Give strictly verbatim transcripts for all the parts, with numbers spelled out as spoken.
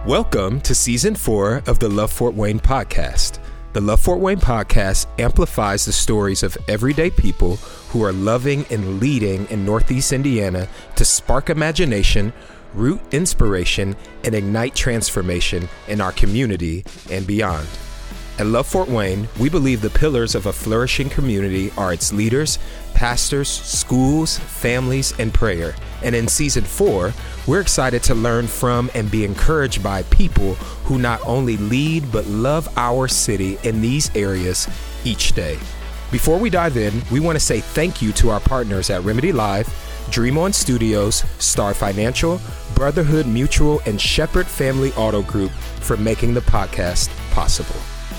Welcome to Season four of the Love Fort Wayne podcast. The Love Fort Wayne podcast amplifies the stories of everyday people who are loving and leading in Northeast Indiana to spark imagination, root inspiration, and ignite transformation in our community and beyond. At Love Fort Wayne, we believe the pillars of a flourishing community are its leaders, pastors, schools, families, and prayer. And in Season four, we're excited to learn from and be encouraged by people who not only lead but love our city in these areas each day. Before we dive in, we want to say thank you to our partners at Remedy Live, Dream On Studios, Star Financial, Brotherhood Mutual, and Shepherd Family Auto Group for making the podcast possible.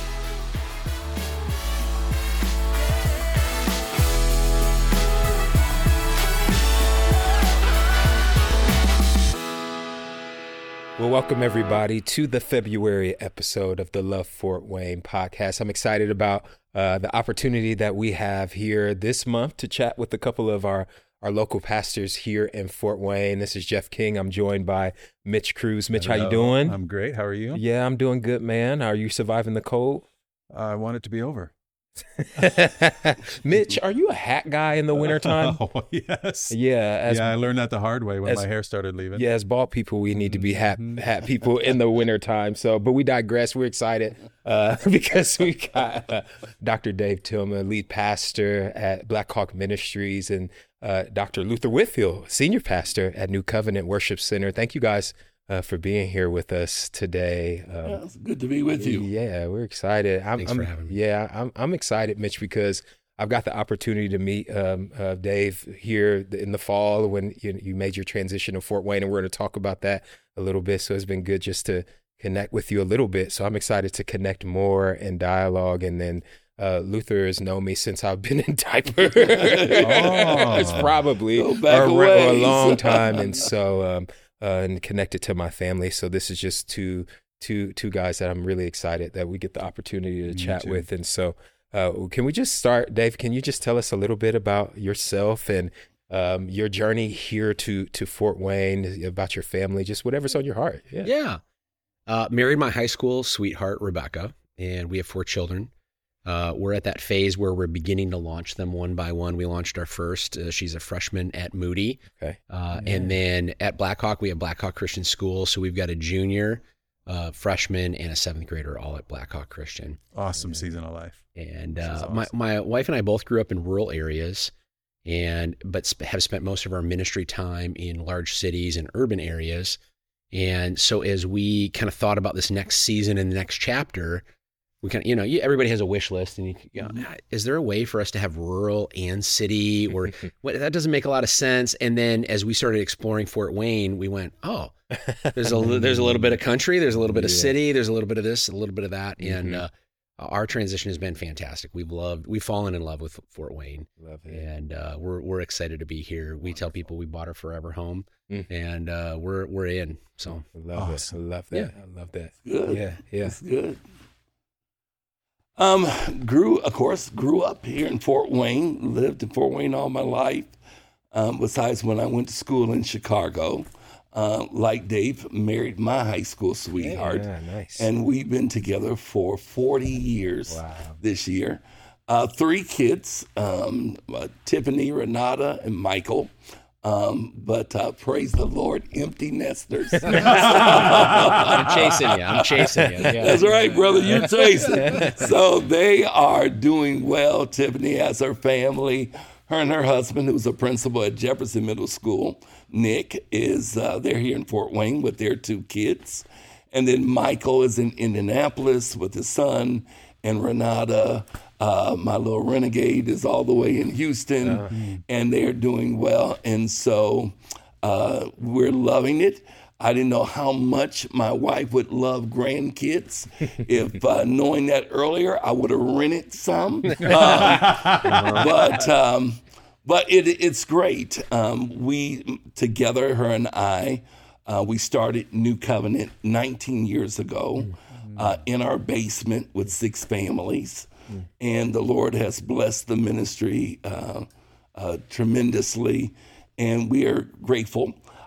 Well, welcome everybody to the February episode of the Love Fort Wayne podcast. I'm excited about uh, the opportunity that we have here this month to chat with a couple of our, our local pastors here in Fort Wayne. This is Jeff King. I'm joined by Mitch Cruz. Mitch, Hello. How you doing? I'm great. How are you? Yeah, I'm doing good, man. Are you surviving the cold? I want it to be over. Mitch, are you a hat guy in the wintertime? Oh, yes. Yeah. As, yeah, I learned that the hard way when as, my hair started leaving. Yeah, as bald people, we need to be hat, hat people in the wintertime. So, but we digress. We're excited uh, because we got uh, Doctor Dave Tillman, lead pastor at Black Hawk Ministries, and uh, Doctor Luther Whitfield, senior pastor at New Covenant Worship Center. Thank you guys Uh, for being here with us today. Um, yeah, it's good to be with you. Yeah, we're excited. I'm, Thanks I'm, for having me. Yeah, I'm I'm excited, Mitch, because I've got the opportunity to meet um, uh, Dave here in the fall when you, you made your transition to Fort Wayne, and we're going to talk about that a little bit. So it's been good just to connect with you a little bit. So I'm excited to connect more and dialogue, and then Uh, Luther has known me since I've been in diaper. Oh. It's probably Go back a, a or a ways. long time, and so um, uh, and connected to my family. So this is just two two two guys that I'm really excited that we get the opportunity to Me chat too. with. And so, uh, can we just start, Dave? Can you just tell us a little bit about yourself and um, your journey here to to Fort Wayne, about your family, just whatever's on your heart? Yeah. Yeah. Uh, married my high school sweetheart, Rebecca, and we have four children. Uh, we're at that phase where we're beginning to launch them one by one. We launched our first. Uh, she's a freshman at Moody. Okay. Uh, Yeah. And then at Blackhawk, we have Blackhawk Christian School. So we've got a junior, uh, freshman, and a seventh grader all at Blackhawk Christian. Awesome season of life. And This is uh, my, awesome. my wife and I both grew up in rural areas, and but sp- have spent most of our ministry time in large cities and urban areas. And so as we kind of thought about this next season and the next chapter, we kind of, you know, you, everybody has a wish list, and you, you know, is there a way for us to have rural and city, or what, that doesn't make a lot of sense. And then as we started exploring Fort Wayne, we went, oh, there's a li- there's a little bit of country, there's a little bit of Yeah. city, there's a little bit of this, a little bit of that, and Mhm. uh, our transition has been fantastic. We've loved, we've fallen in love with Fort Wayne, Love it. and uh, we're we're excited to be here. We tell people we bought our forever home, Mm. and uh, we're we're in. So I love Awesome. it. I love that. I love that. Good. Yeah. Yeah. It's good. Um, grew, of course, grew up here in Fort Wayne, lived in Fort Wayne all my life. Um, besides when I went to school in Chicago, uh, like Dave, married my high school sweetheart. Yeah, nice. And we've been together for forty years Wow. this year. Uh, three kids, um, uh, Tiffany, Renata, and Michael. Um, but uh, praise the Lord, empty nesters. I'm chasing you. I'm chasing you. Yeah. That's right, brother. You're chasing. So they are doing well. Tiffany has her family. Her and her husband, who's a principal at Jefferson Middle School, Nick, is uh, they're here in Fort Wayne with their two kids. And then Michael is in Indianapolis with his son. And Renata, uh, my little renegade, is all the way in Houston. Uh, And they're doing well. And so uh, we're loving it. I didn't know how much my wife would love grandkids. If uh, knowing that earlier, I would have rented some. Um, but um, but it, it's great. Um, we together, her and I, uh, we started New Covenant nineteen years ago uh, in our basement with six families, and the Lord has blessed the ministry uh, uh, tremendously, and we are grateful.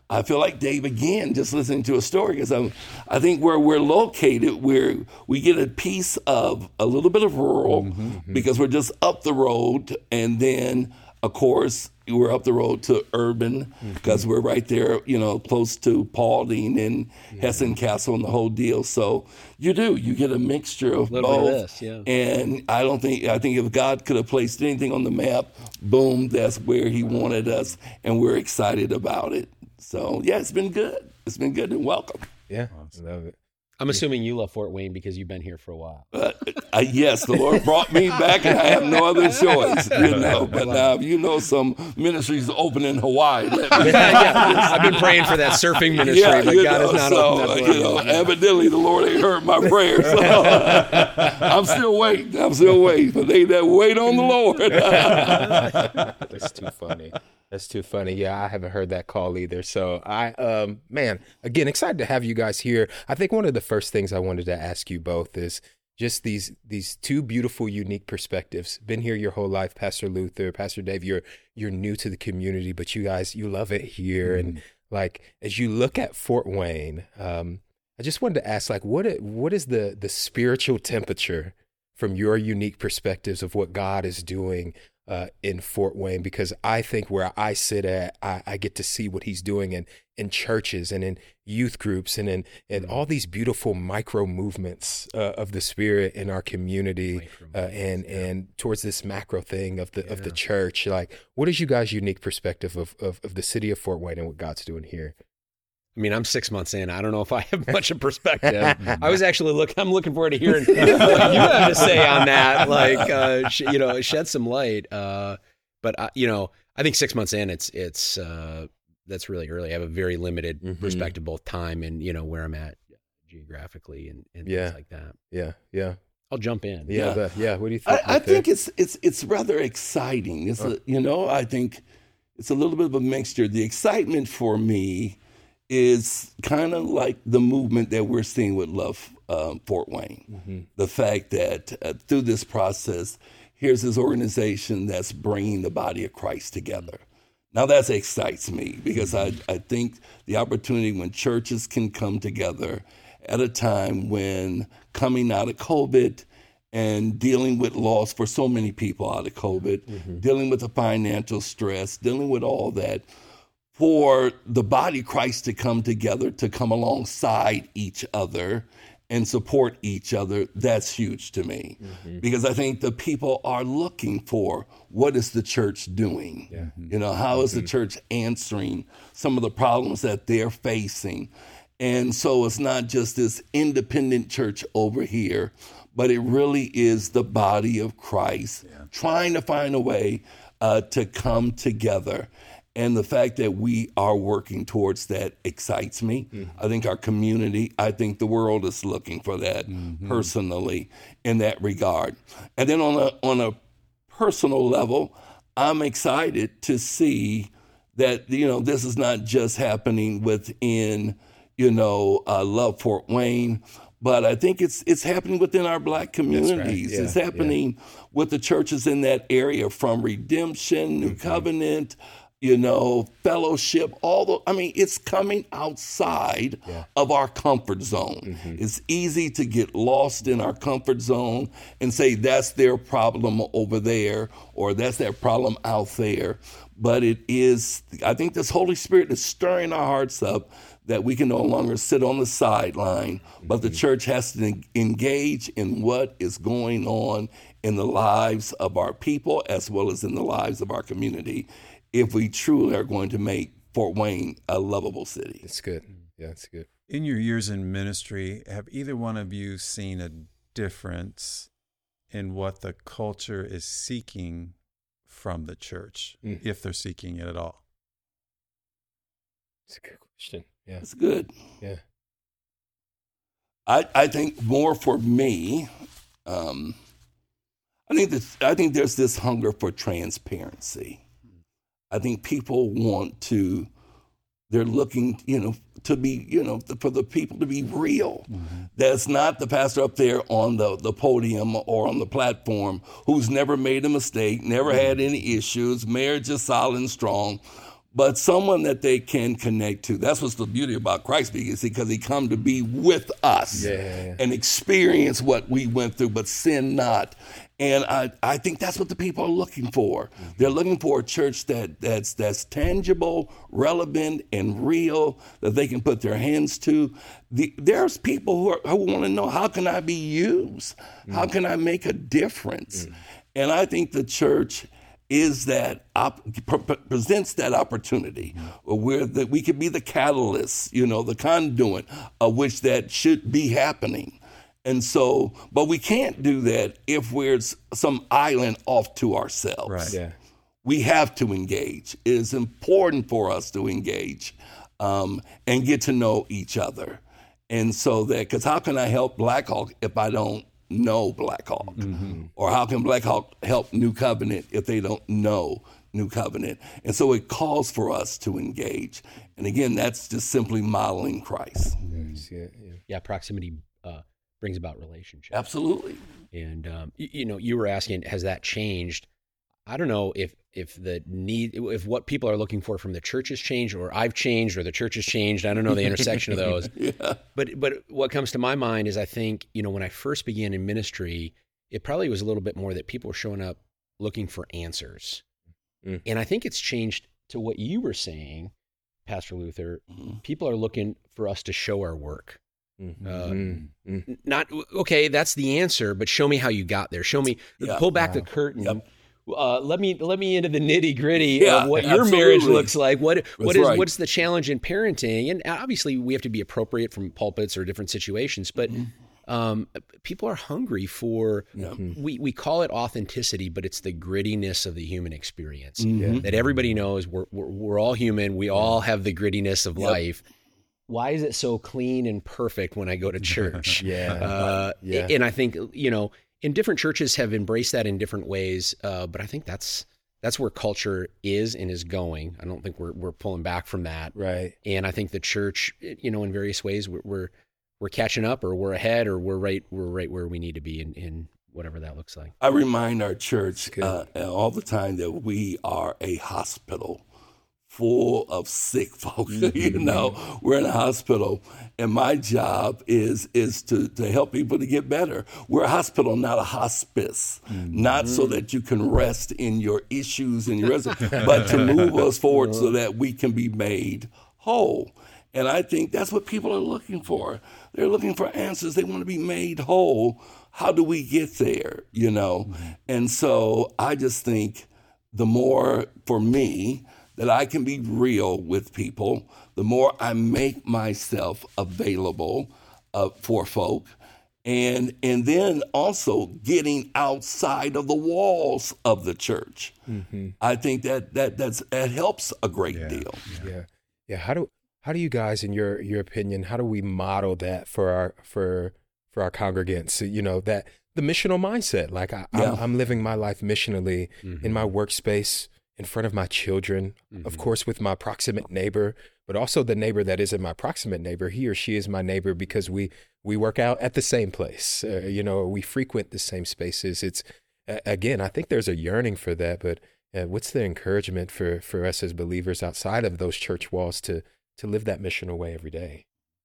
I feel like Dave again, just listening to a story, because I'm, I think where we're located, we're, we get a piece of a little bit of rural mm-hmm. because we're just up the road. And then, of course, we're up the road to urban because mm-hmm. we're right there, you know, close to Paulding and yeah. Hessen Castle and the whole deal. So you do, you get a mixture of a both. Bit of this, yeah. And I don't think, I think if God could have placed anything on the map, boom, that's where he wanted us. And we're excited about it. So yeah, it's been good. It's been good and welcome. Yeah, I love it. I'm assuming you love Fort Wayne because you've been here for a while. Uh, uh, yes, the Lord brought me back, and I have no other choice, you know. But now, if you know some ministries open in Hawaii, let me yeah, I've been praying for that surfing ministry, yeah, but God know, has not so, opened that door. You know, evidently, the Lord ain't heard my prayers. So I'm still waiting. I'm still waiting for they that wait on the Lord. That's too funny. That's too funny. Yeah, I haven't heard that call either. So I, um, man, again, excited to have you guys here. I think one of the first things I wanted to ask you both is just these these two beautiful, unique perspectives. Been here your whole life, Pastor Luther, Pastor Dave. You're you're new to the community, but you guys, you love it here. Mm-hmm. And like as you look at Fort Wayne, um, I just wanted to ask, like, what what is the the spiritual temperature from your unique perspectives of what God is doing Uh, in Fort Wayne? Because I think where I sit at, I, I get to see what he's doing in, in churches and in youth groups and in and all these beautiful micro movements uh, of the Spirit in our community uh, and yeah. and towards this macro thing of the yeah. of the church. Like, what is you guys' unique perspective of, of of the city of Fort Wayne and what God's doing here? I mean, I'm six months in. I don't know if I have much of perspective. I was actually looking, I'm looking forward to hearing what you have to say on that. Like, uh, sh- you know, shed some light. Uh, but, uh, you know, I think six months in, it's, it's, uh, that's really early. I have a very limited mm-hmm. perspective, both time and, you know, where I'm at geographically and, and yeah. things like that. Yeah. Yeah. I'll jump in. Yeah. Yeah. The, yeah. What do you think? I, I think it's, it's, it's rather exciting. It's, oh. a, you know, I think it's a little bit of a mixture. The excitement for me is kind of like the movement that we're seeing with Love um, Fort Wayne. Mm-hmm. The fact that uh, through this process, here's this organization that's bringing the body of Christ together. Now that excites me because I, I think the opportunity when churches can come together at a time when coming out of COVID and dealing with loss for so many people out of COVID, mm-hmm. dealing with the financial stress, dealing with all that, for the body of Christ to come together, to come alongside each other and support each other, that's huge to me. Mm-hmm. Because I think the people are looking for, what is the church doing? Yeah. You know, how is the church answering some of the problems that they're facing? And so it's not just this independent church over here, but it really is the body of Christ yeah. trying to find a way uh, to come together. And the fact that we are working towards that excites me. Mm-hmm. I think our community, I think the world is looking for that mm-hmm. personally in that regard. And then on a on a personal level, I'm excited to see that, you know, this is not just happening within, you know, uh, Love Fort Wayne, but I think it's it's happening within our Black communities. Right. Yeah, it's happening yeah. with the churches in that area, from Redemption, New mm-hmm. Covenant, you know, Fellowship, all the, I mean, it's coming outside yeah. of our comfort zone. Mm-hmm. It's easy to get lost in our comfort zone and say that's their problem over there, or that's their problem out there. But it is, I think this Holy Spirit is stirring our hearts up that we can no longer sit on the sideline, but mm-hmm. the church has to engage in what is going on in the lives of our people as well as in the lives of our community, if we truly are going to make Fort Wayne a lovable city. It's good. Yeah, it's good. In your years in ministry, have either one of you seen a difference in what the culture is seeking from the church, mm. if they're seeking it at all? It's a good question. Yeah. It's good. Yeah. I I think more for me, um, I think that I think there's this hunger for transparency. I think people want to, they're looking, you know, to be, you know, for the people to be real. Mm-hmm. That's not the pastor up there on the, the podium or on the platform who's never made a mistake, never mm-hmm. had any issues, marriage is solid and strong. but someone that they can connect to. That's what's the beauty about Christ, because he come to be with us yeah, yeah, yeah. and experience what we went through, but sin not. And I, I think that's what the people are looking for. Mm-hmm. They're looking for a church that that's that's tangible, relevant, and real, that they can put their hands to. The, there's people who, are, who want to know, how can I be used? Mm-hmm. How can I make a difference? Mm-hmm. And I think the church is that op- pre- presents that opportunity mm-hmm. where that we could be the catalyst, you know, the conduit of which that should be happening. And so, but we can't do that if we're some island off to ourselves. Right. Yeah. We have to engage. It is important for us to engage um, and get to know each other. And so that, because how can I help Black Hawk if I don't know Black Hawk? Mm-hmm. Or how can Black Hawk help New Covenant if they don't know New Covenant? And so it calls for us to engage. And again, that's just simply modeling Christ. Mm-hmm. Yeah, yeah. yeah, proximity uh, brings about relationship. Absolutely. And, um, you, you know, you were asking, has that changed? I don't know if if the need, if what people are looking for from the church has changed, or I've changed, or the church has changed. I don't know the intersection of those. Yeah. But but what comes to my mind is, I think, you know, when I first began in ministry, it probably was a little bit more that people were showing up looking for answers. Mm. And I think it's changed to what you were saying, Pastor Luther. Mm-hmm. People are looking for us to show our work. Mm-hmm. Uh, mm-hmm. Not, okay, that's the answer, but show me how you got there. Show me, yeah. pull back wow. the curtain. Yep. Uh, let me let me into the nitty gritty yeah, of what absolutely. your marriage looks like. What That's what is right. what's the challenge in parenting? And obviously, we have to be appropriate from pulpits or different situations. But mm-hmm. um, people are hungry for. Yeah. We we call it authenticity, but it's the grittiness of the human experience Mm-hmm. that everybody knows. We're, we're we're all human. We all have the grittiness of Yep. life. Why is it so clean and perfect when I go to church? Yeah. Uh, Yeah. And I think, you know, and different churches have embraced that in different ways. Uh, but I think that's that's where culture is and is going. I don't think we're we're pulling back from that. Right. And I think the church, you know, in various ways, we're we're, we're catching up, or we're ahead, or we're right we're right where we need to be in, in whatever that looks like. I remind our church Good. uh, all the time that we are a hospital full of sick folk. Mm-hmm. You know, we're in a hospital, and my job is is to, to help people to get better. We're a hospital, not a hospice. Mm-hmm. Not so that you can rest in your issues and your res- but to move us forward so that we can be made whole. And I think that's what people are looking for. They're looking for answers. They want to be made whole. How do we get there? You know, mm-hmm. And so I just think the more, for me, that I can be real with people, the more I make myself available uh, for folk. And and then also getting outside of the walls of the church. Mm-hmm. I think that that that's that helps a great yeah. deal. Yeah. Yeah. How do how do you guys, in your your opinion, how do we model that for our for for our congregants? You know, that the missional mindset. Like I, Yeah. I'm, I'm living my life missionally Mm-hmm. in my workspace, in front of my children, Mm-hmm. of course, with my proximate neighbor, but also the neighbor that isn't my proximate neighbor. He or she is my neighbor because we we work out at the same place, uh, you know, we frequent the same spaces. It's uh, again, I think there's a yearning for that. But uh, what's the encouragement for for us as believers outside of those church walls to to live that missional way every day?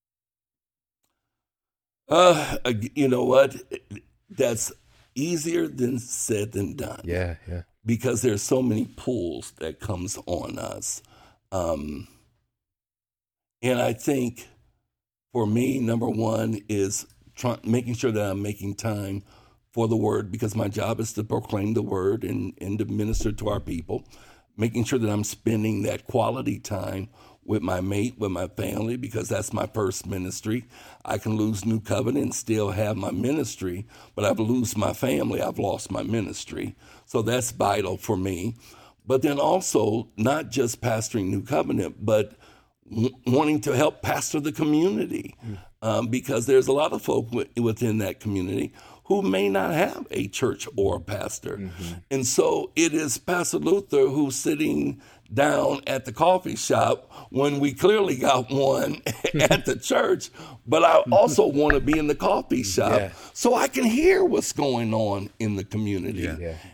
Uh, you know what? That's easier than said than done. Yeah, yeah. Because there's so many pulls that comes on us. Um, and I think for me, number one is try, making sure that I'm making time for the word, because my job is to proclaim the word and, and to minister to our people. Making sure that I'm spending that quality time with my mate, with my family, because that's my first ministry. I can lose New Covenant and still have my ministry, but I've lost my family, I've lost my ministry. So that's vital for me. But then also, not just pastoring New Covenant, but w- wanting to help pastor the community, mm. um, because there's a lot of folk w- within that community who may not have a church or a pastor. Mm-hmm. And so it is Pastor Luther who's sitting down at the coffee shop when we clearly got one at the church, but I also want to be in the coffee shop yeah. so I can hear what's going on in the community. Yeah. Yeah.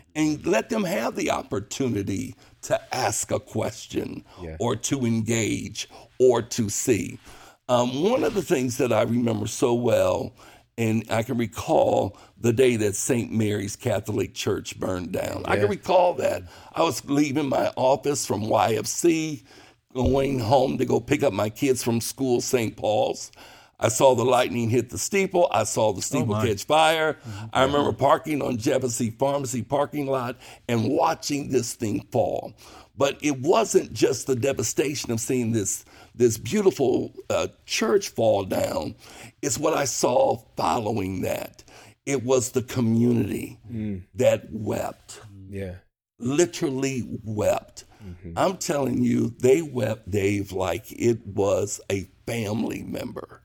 and let them have the opportunity to ask a question Yeah. or to engage or to see. Um, one of the things that I remember so well, and I can recall the day that Saint Mary's Catholic Church burned down. I Yeah. can recall that. I was leaving my office from Y F C, going home to go pick up my kids from school, Saint Paul's. I saw the lightning hit the steeple. I saw the steeple my. catch fire. I remember parking on Jefferson Pharmacy parking lot and watching this thing fall. But it wasn't just the devastation of seeing this, this beautiful uh, church fall down. It's what I saw following that. It was the community that wept, Yeah. literally wept. I'm telling you, they wept, Dave, like it was a family member.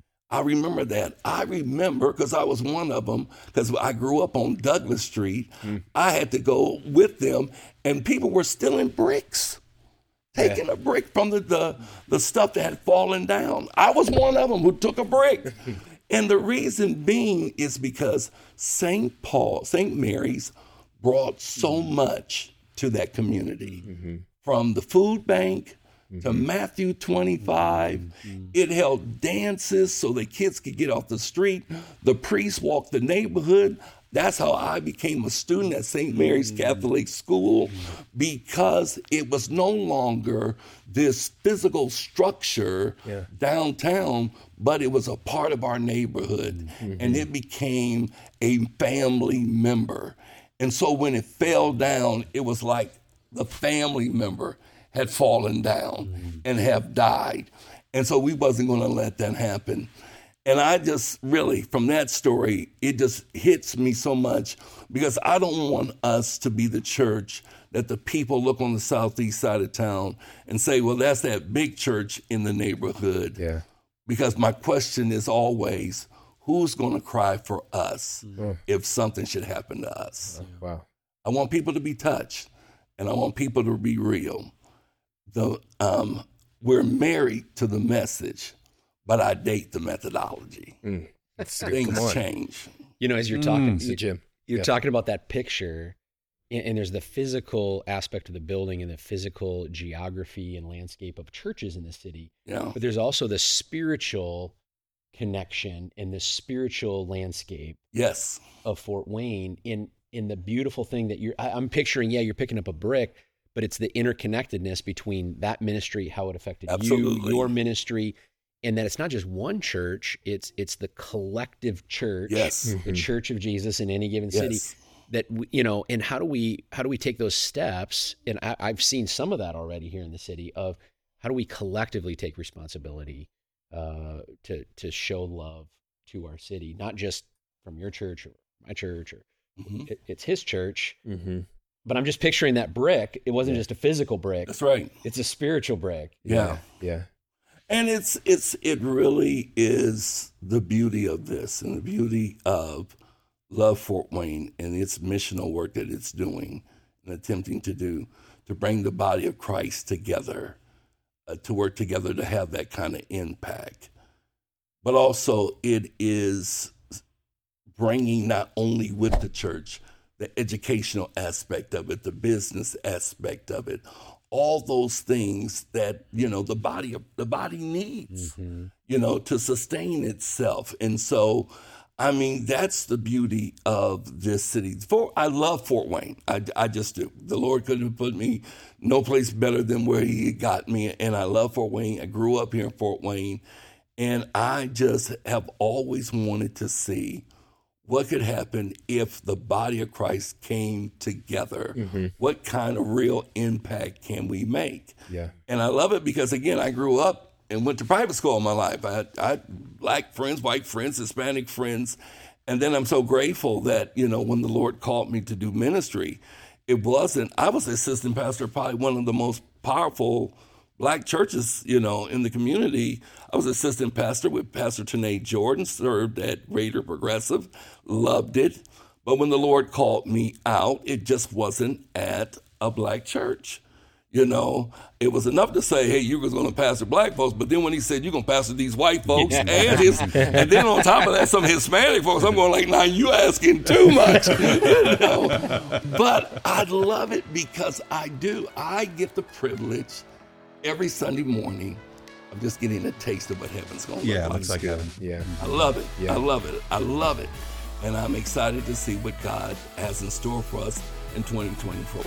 I remember that. I remember because I was one of them, because I grew up on Douglas Street. I had to go with them, and people were stealing bricks, taking Yeah. a brick from the, the, the stuff that had fallen down. I was one of them who took a brick. And the reason being is because Saint Paul, Saint Mary's brought so much to that community. Mm-hmm. From the food bank to Matthew twenty-five. It held dances so the kids could get off the street. The priests walked the neighborhood. That's how I became a student at Saint Mary's Catholic School, because it was no longer this physical structure Yeah. downtown, but it was a part of our neighborhood. And it became a family member. And so when it fell down, it was like the family member had fallen down and have died. And so we wasn't going to let that happen. And I just really, from that story, it just hits me so much, because I don't want us to be the church that the people look on the southeast side of town and say, well, that's that big church in the neighborhood. Yeah. Because my question is always, who's going to cry for us if something should happen to us? Wow. I want people to be touched, and I want people to be real. The um, we're married to the message, but I date the methodology. That's good. Things Come on. change. You know, as you're talking, So, Jim. you're Yeah. talking about that picture, and, and there's the physical aspect of the building and the physical geography and landscape of churches in the city. You know, But there's also the spiritual connection and the spiritual landscape yes, of Fort Wayne in in the beautiful thing that you're I, I'm picturing. Yeah, you're picking up a brick, but it's the interconnectedness between that ministry, how it affected Absolutely. you, your ministry, and that it's not just one church, it's it's the collective church, yes, the church of Jesus in any given city. yes, That we- you know, and how do we how do we take those steps? And I, I've seen some of that already here in the city. Of how do we collectively take responsibility uh, to to show love to our city, not just from your church or my church, or Mhm. it, it's his church. Mm-hmm. But I'm just picturing that brick. It wasn't just a physical brick; that's right. it's a spiritual brick. Yeah. Yeah. And it's it's it really is the beauty of this, and the beauty of Love Fort Wayne and its missional work that it's doing and attempting to do to bring the body of Christ together, uh, to work together to have that kind of impact. But also it is bringing not only with the church the educational aspect of it, the business aspect of it, all those things that, you know, the body of the body needs, you know, to sustain itself. And so, I mean, that's the beauty of this city. For I love Fort Wayne. I, I just do. The Lord couldn't have put me no place better than where He got me. And I love Fort Wayne. I grew up here in Fort Wayne. And I just have always wanted to see what could happen if the body of Christ came together. What kind of real impact can we make? Yeah. And I love it because, again, I grew up and went to private school all my life. I had, I had black friends, white friends, Hispanic friends. And then I'm so grateful that, you know, when the Lord called me to do ministry, it wasn't, I was assistant pastor of probably one of the most powerful black churches, you know, in the community. I was assistant pastor with Pastor Tanae Jordan, served at Greater Progressive, loved it. But when the Lord called me out, it just wasn't at a black church. You know, it was enough to say, hey, you was going to pastor black folks, but then when he said you're going to pastor these white folks and his, and then on top of that, some Hispanic folks, I'm going like, now you asking too much. You know? But I love it because I do. I get the privilege every Sunday morning of just getting a taste of what heaven's going to Yeah, look looks like. like heaven. Yeah. I love it. Yeah. I love it. I love it. And I'm excited to see what God has in store for us in twenty twenty-four.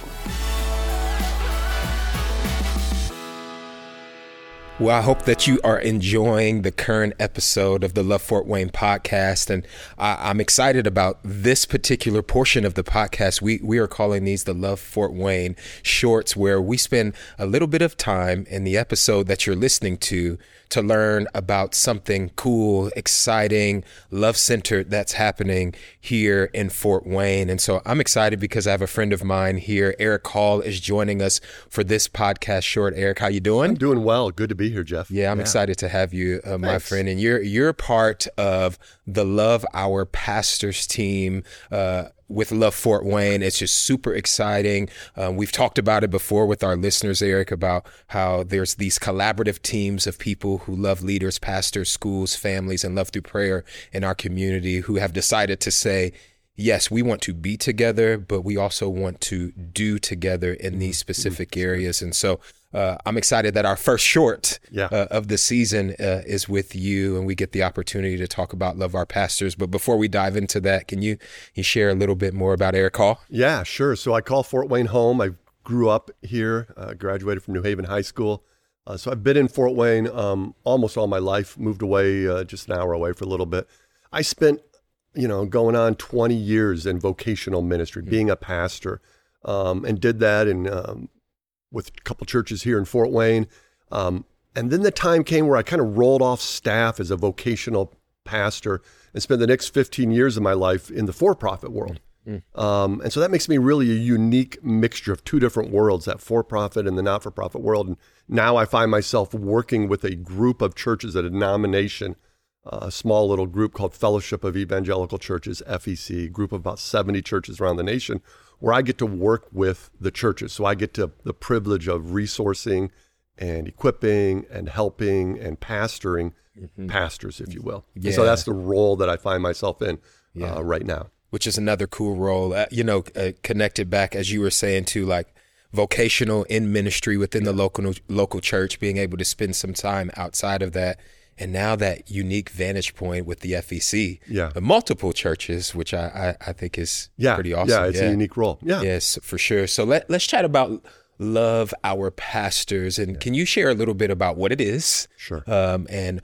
Well, I hope that you are enjoying the current episode of the Love Fort Wayne podcast. And I, I'm excited about this particular portion of the podcast. We we are calling these the Love Fort Wayne shorts, where we spend a little bit of time in the episode that you're listening to to learn about something cool, exciting, love-centered that's happening here in Fort Wayne. And so I'm excited because I have a friend of mine here. Eric Hall is joining us for this podcast short. Eric, how you doing? I'm doing well. Good to be here, Jeff. Yeah, I'm yeah. excited to have you, uh, my Thanks. friend. And you're you're part of the Love Our Pastors team uh, with Love Fort Wayne. It's just super exciting. Um, we've talked about it before with our listeners, Eric, about how there's these collaborative teams of people who love leaders, pastors, schools, families, and love through prayer in our community, who have decided to say, yes, we want to be together, but we also want to do together in these specific areas. And so uh, I'm excited that our first short yeah. uh, of the season uh, is with you, and we get the opportunity to talk about Love Our Pastors. But before we dive into that, can you, you share a little bit more about Eric Hall? Yeah, sure. So I call Fort Wayne home. I grew up here, uh, graduated from New Haven High School. Uh, so I've been in Fort Wayne um, almost all my life, moved away uh, just an hour away for a little bit. I spent, you know, going on twenty years in vocational ministry, being a pastor, um, and did that in um, with a couple churches here in Fort Wayne. Um, and then the time came where I kind of rolled off staff as a vocational pastor and spent the next fifteen years of my life in the for-profit world. Mm. Um, and so that makes me really a unique mixture of two different worlds, that for-profit and the not-for-profit world. And now I find myself working with a group of churches, a denomination, uh, a small little group called Fellowship of Evangelical Churches, F E C, group of about seventy churches around the nation, where I get to work with the churches. So I get to the privilege of resourcing and equipping and helping and pastoring mm-hmm. pastors, if you will. Yeah. And so that's the role that I find myself in yeah. uh, right now. Which is another cool role, uh, you know, uh, connected back, as you were saying, to like vocational in ministry within yeah. the local local church, being able to spend some time outside of that. And now that unique vantage point with the F E C, yeah. uh, multiple churches, which I, I, I think is yeah. pretty awesome. Yeah, it's yeah. a unique role. Yeah. Yes, for sure. So let, let's chat about Love Our Pastors. And yeah. can you share a little bit about what it is? Sure. Um, and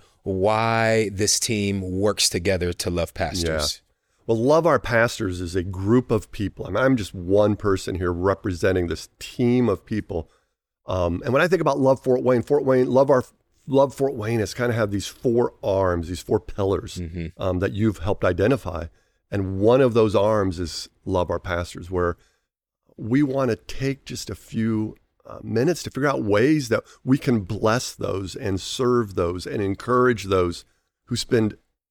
why this team works together to love pastors? Yeah. Well, Love Our Pastors is a group of people. I mean, I'm just one person here representing this team of people. Um, and when I think about Love Fort Wayne, Fort Wayne, Love Our Love Fort Wayne has kind of had these four arms, these four pillars mm-hmm. um, that you've helped identify. And one of those arms is Love Our Pastors, where we want to take just a few uh, minutes to figure out ways that we can bless those and serve those and encourage those who spend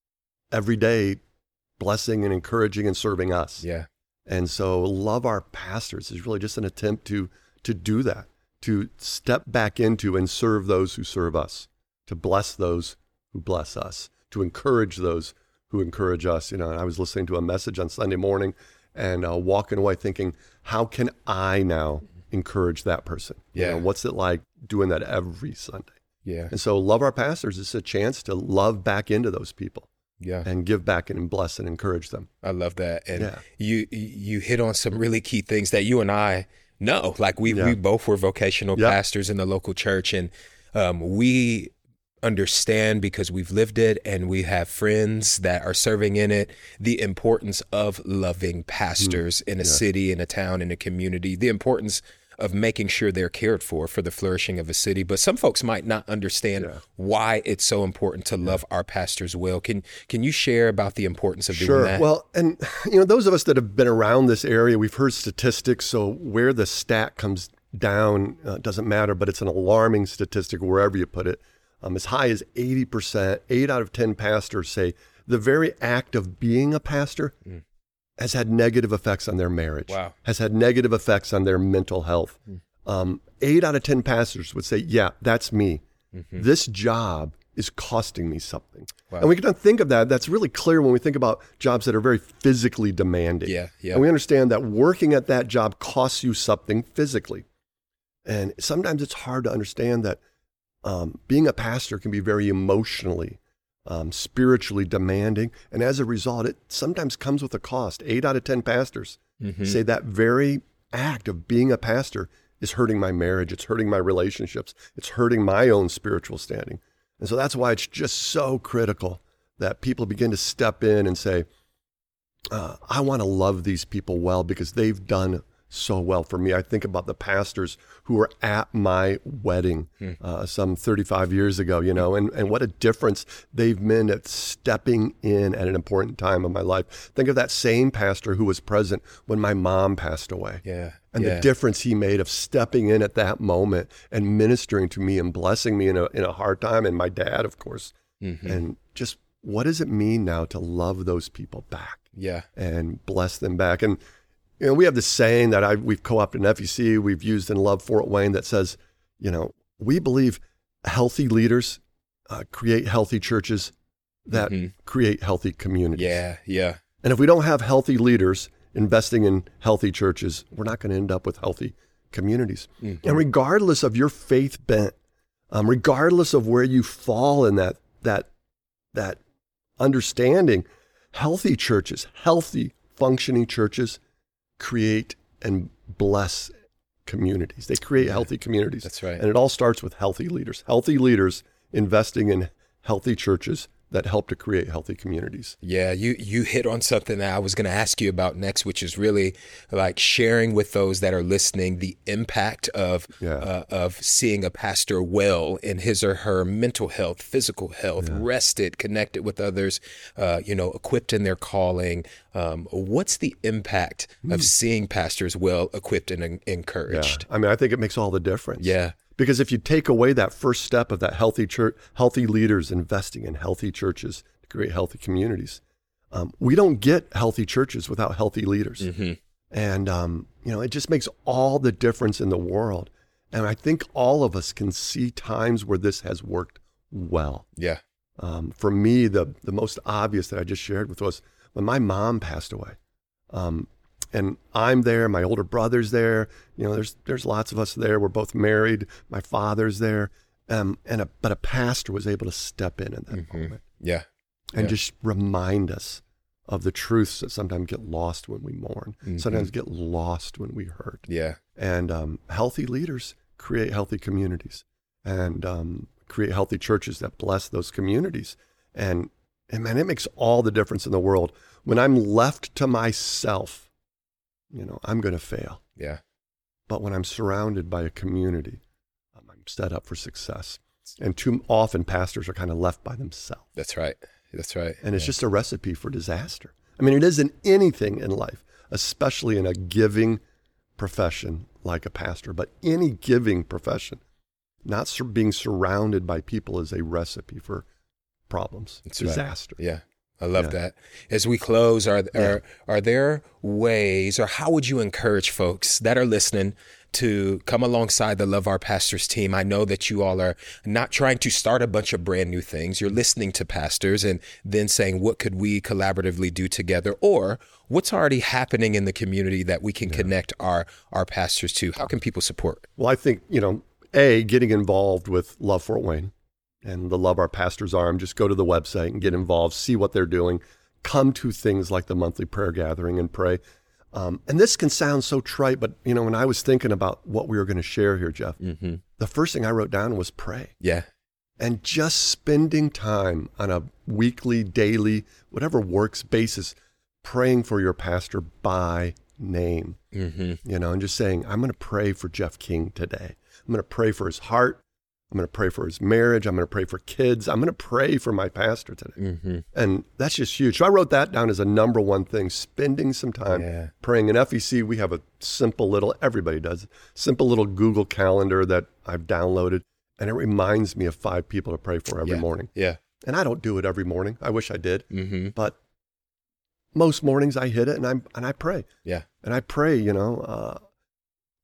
every day blessing and encouraging and serving us. Yeah. And so Love Our Pastors is really just an attempt to to do that, to step back into and serve those who serve us, to bless those who bless us, to encourage those who encourage us. You know, and I was listening to a message on Sunday morning and uh, walking away thinking, how can I now encourage that person? Yeah. You know, what's it like doing that every Sunday? Yeah. And so Love Our Pastors is a chance to love back into those people. Yeah. And give back and bless and encourage them. I love that. And yeah. you you hit on some really key things that you and I know. Like we, yeah. we both were vocational yep. pastors in the local church, and um, we understand, because we've lived it and we have friends that are serving in it, the importance of loving pastors mm. in a yeah. city, in a town, in a community, the importance of making sure they're cared for for the flourishing of a city. But some folks might not understand yeah. why it's so important to love yeah. our pastors well. Can can you share about the importance of sure. doing that? Well, and you know, those of us that have been around this area, we've heard statistics. So where the stat comes down uh, doesn't matter, but it's an alarming statistic wherever you put it. Um, as high as eighty percent, eight out of ten pastors say the very act of being a pastor mm. has had negative effects on their marriage, wow. has had negative effects on their mental health, mm. um, eight out of ten pastors would say, yeah, that's me. Mm-hmm. This job is costing me something. Wow. And we can think of that. That's really clear when we think about jobs that are very physically demanding. Yeah, yeah. And we understand that working at that job costs you something physically. And sometimes it's hard to understand that um, being a pastor can be very emotionally, um, spiritually demanding. And as a result, it sometimes comes with a cost. Eight out of ten pastors mm-hmm. say that very act of being a pastor is hurting my marriage. It's hurting my relationships. It's hurting my own spiritual standing. And so that's why it's just so critical that people begin to step in and say, uh, I want to love these people well because they've done so well for me. I think about the pastors who were at my wedding uh, some thirty-five years ago, you know, and, and what a difference they've made at stepping in at an important time of my life. Think of that same pastor who was present when my mom passed away. Yeah. And yeah. the difference he made of stepping in at that moment and ministering to me and blessing me in a in a hard time, and my dad, of course. Mm-hmm. And just what does it mean now to love those people back? Yeah. And bless them back. And you know, we have this saying that I we've co-opted in F E C, we've used in Love Fort Wayne that says, you know, we believe healthy leaders uh, create healthy churches that mm-hmm. create healthy communities. Yeah, yeah. And if we don't have healthy leaders investing in healthy churches, we're not going to end up with healthy communities. Mm-hmm. And regardless of your faith bent, um, regardless of where you fall in that that that understanding, healthy churches, healthy functioning churches create and bless communities. They create yeah, healthy communities. That's right. And it all starts with healthy leaders. Healthy leaders investing in healthy churches that help to create healthy communities. Yeah, you you hit on something that I was going to ask you about next, which is really like sharing with those that are listening the impact of yeah. uh, of seeing a pastor well in his or her mental health, physical health, yeah. rested, connected with others, uh, you know, equipped in their calling. Um, what's the impact mm. of seeing pastors well equipped and encouraged? Yeah. I mean, I think it makes all the difference. Yeah. Because if you take away that first step of that healthy church, healthy leaders investing in healthy churches to create healthy communities, um, we don't get healthy churches without healthy leaders. Mm-hmm. And, um, you know, it just makes all the difference in the world. And I think all of us can see times where this has worked well. Yeah. Um, for me, the the most obvious that I just shared with was when my mom passed away. Um, And I'm there, my older brother's there, you know, there's there's lots of us there. We're both married. My father's there. Um, and a, but a pastor was able to step in at that mm-hmm. moment. Yeah. And yeah. just remind us of the truths that sometimes get lost when we mourn, mm-hmm. sometimes get lost when we hurt. Yeah. And um, healthy leaders create healthy communities and um, create healthy churches that bless those communities. And, and man, it makes all the difference in the world. When I'm left to myself, you know, I'm going to fail. Yeah. But when I'm surrounded by a community, um, I'm set up for success. And too often pastors are kind of left by themselves. That's right. That's right. And it's yeah. just a recipe for disaster. I mean, it isn't anything in life, especially in a giving profession like a pastor, but any giving profession, not sur- being surrounded by people is a recipe for problems, That's disaster. Right. Yeah. I love yeah. that. As we close, are, yeah. are are there ways, or how would you encourage folks that are listening to come alongside the Love Our Pastors team? I know that you all are not trying to start a bunch of brand new things. You're listening to pastors and then saying, what could we collaboratively do together? Or what's already happening in the community that we can yeah. connect our, our pastors to? How can people support? Well, I think, you know, A, getting involved with Love Fort Wayne and the Love Our Pastors Arm. Just go to the website and get involved, see what they're doing, come to things like the monthly prayer gathering and pray. Um, and this can sound so trite, but you know, when I was thinking about what we were going to share here, Jeff, mm-hmm. the first thing I wrote down was pray. Yeah. And just spending time on a weekly, daily, whatever works basis, praying for your pastor by name, mm-hmm. you know, and just saying, I'm going to pray for Jeff King today. I'm going to pray for his heart. I'm going to pray for his marriage. I'm going to pray for kids. I'm going to pray for my pastor today. Mm-hmm. And that's just huge. So I wrote that down as a number one thing, spending some time yeah. praying. In F E C, we have a simple little, everybody does, simple little Google calendar that I've downloaded. And it reminds me of five people to pray for every yeah. morning. Yeah. And I don't do it every morning. I wish I did. Mm-hmm. But most mornings I hit it and I and I pray. Yeah. And I pray, you know, uh,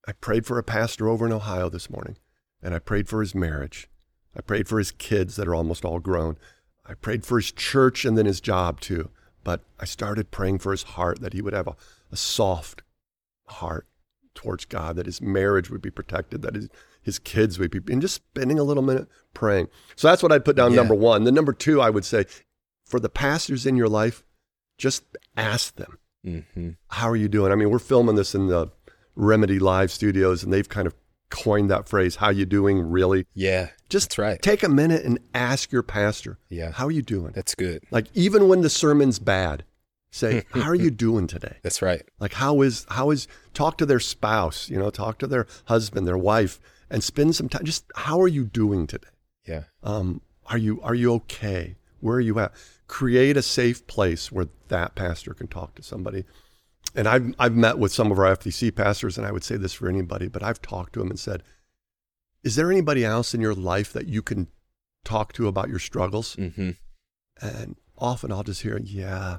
I prayed for a pastor over in Ohio this morning, and I prayed for his marriage. I prayed for his kids that are almost all grown. I prayed for his church and then his job too. But I started praying for his heart, that he would have a, a soft heart towards God, that his marriage would be protected, that his, his kids would be, and just spending a little minute praying. So that's what I'd put down, yeah. number one. Then number two, I would say, for the pastors in your life, just ask them, mm-hmm. how are you doing? I mean, we're filming this in the Remedy Live studios, and they've kind of coined that phrase, how you doing, really? Yeah, just that's right. Take a minute and ask your pastor, yeah, how are you doing? That's good. Like, even when the sermon's bad, say, how are you doing today? That's right. Like, how is, how is, talk to their spouse, you know, talk to their husband, their wife, and spend some time, just, how are you doing today? Yeah. Um, are you, are you okay? Where are you at? Create a safe place where that pastor can talk to somebody. And I've, I've met with some of our F D C pastors, and I would say this for anybody, but I've talked to them and said, is there anybody else in your life that you can talk to about your struggles? Mm-hmm. And often I'll just hear, yeah,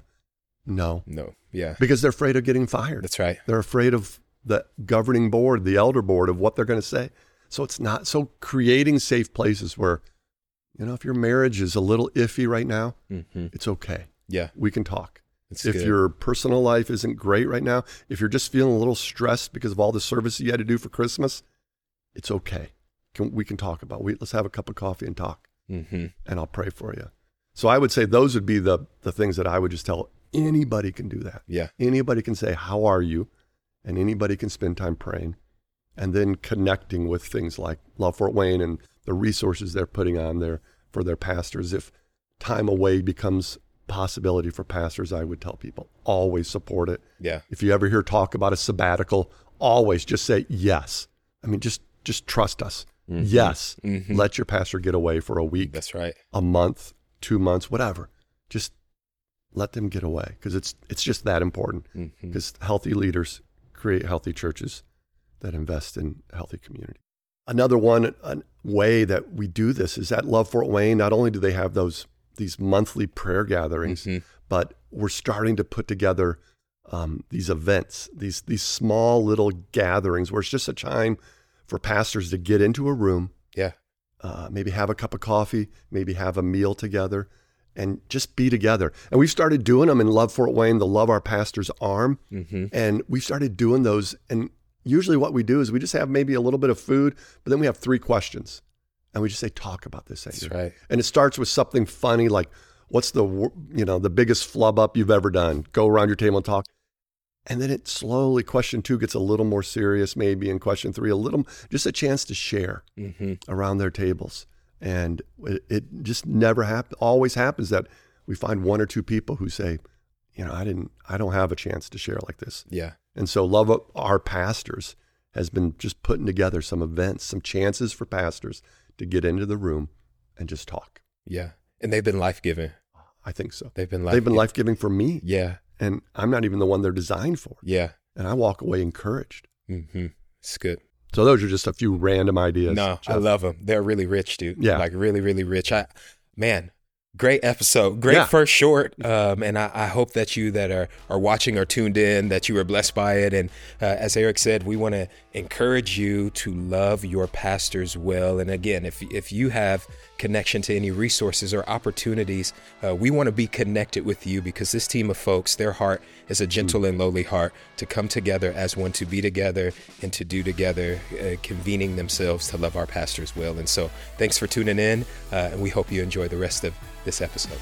no. No, yeah. Because they're afraid of getting fired. That's right. They're afraid of the governing board, the elder board, of what they're going to say. So it's not, so creating safe places where, you know, if your marriage is a little iffy right now, mm-hmm. it's okay. Yeah. We can talk. It's if good. Your personal life isn't great right now, if you're just feeling a little stressed because of all the service you had to do for Christmas, it's okay. Can, we can talk about it. Let's have a cup of coffee and talk, mm-hmm. and I'll pray for you. So I would say those would be the the things that I would just tell anybody can do that. Yeah. Anybody can say, how are you? And anybody can spend time praying and then connecting with things like Love Fort Wayne and the resources they're putting on there for their pastors. If time away becomes possibility for pastors, I would tell people, always support it. Yeah. If you ever hear talk about a sabbatical, always just say yes. I mean, just just trust us. Mm-hmm. Yes. Mm-hmm. Let your pastor get away for a week. That's right. A month, two months, whatever. Just let them get away, because it's it's just that important. Because mm-hmm. healthy leaders create healthy churches that invest in a healthy community. Another one a way that we do this is at Love Fort Wayne. Not only do they have those these monthly prayer gatherings, mm-hmm. but we're starting to put together um, these events, these these small little gatherings where it's just a time for pastors to get into a room, yeah, uh, maybe have a cup of coffee, maybe have a meal together, and just be together. And we've started doing them in Love Fort Wayne, the Love Our Pastor's Arm, mm-hmm. and we started doing those. And usually what we do is we just have maybe a little bit of food, but then we have three questions. And we just say, talk about this. That's right. And it starts with something funny, like, what's the, you know, the biggest flub up you've ever done? Go around your table and talk. And then it slowly, question two gets a little more serious maybe, and question three, a little, just a chance to share mm-hmm. around their tables. And it, it just never happens, always happens that we find one or two people who say, you know, I didn't, I don't have a chance to share like this. Yeah. And so Love Our Pastors has been just putting together some events, some chances for pastors to get into the room and just talk. Yeah. And they've been life-giving. I think so. They've been life They've been life-giving for me. Yeah. And I'm not even the one they're designed for. Yeah. And I walk away encouraged. Mm-hmm. It's good. So those are just a few random ideas. No, Jeff. I love them. They're really rich, dude. Yeah. Like really, really rich. I, man, great episode. Great yeah. first short. Um, and I, I hope that you that are, are watching or tuned in, that you were blessed by it. And uh, as Eric said, we want to encourage you to love your pastors well. And again, if if you have connection to any resources or opportunities, uh, we want to be connected with you, because this team of folks, their heart is a gentle mm. and lowly heart, to come together as one, to be together and to do together, uh, convening themselves to love our pastors well. And so thanks for tuning in, uh, and we hope you enjoy the rest of this episode.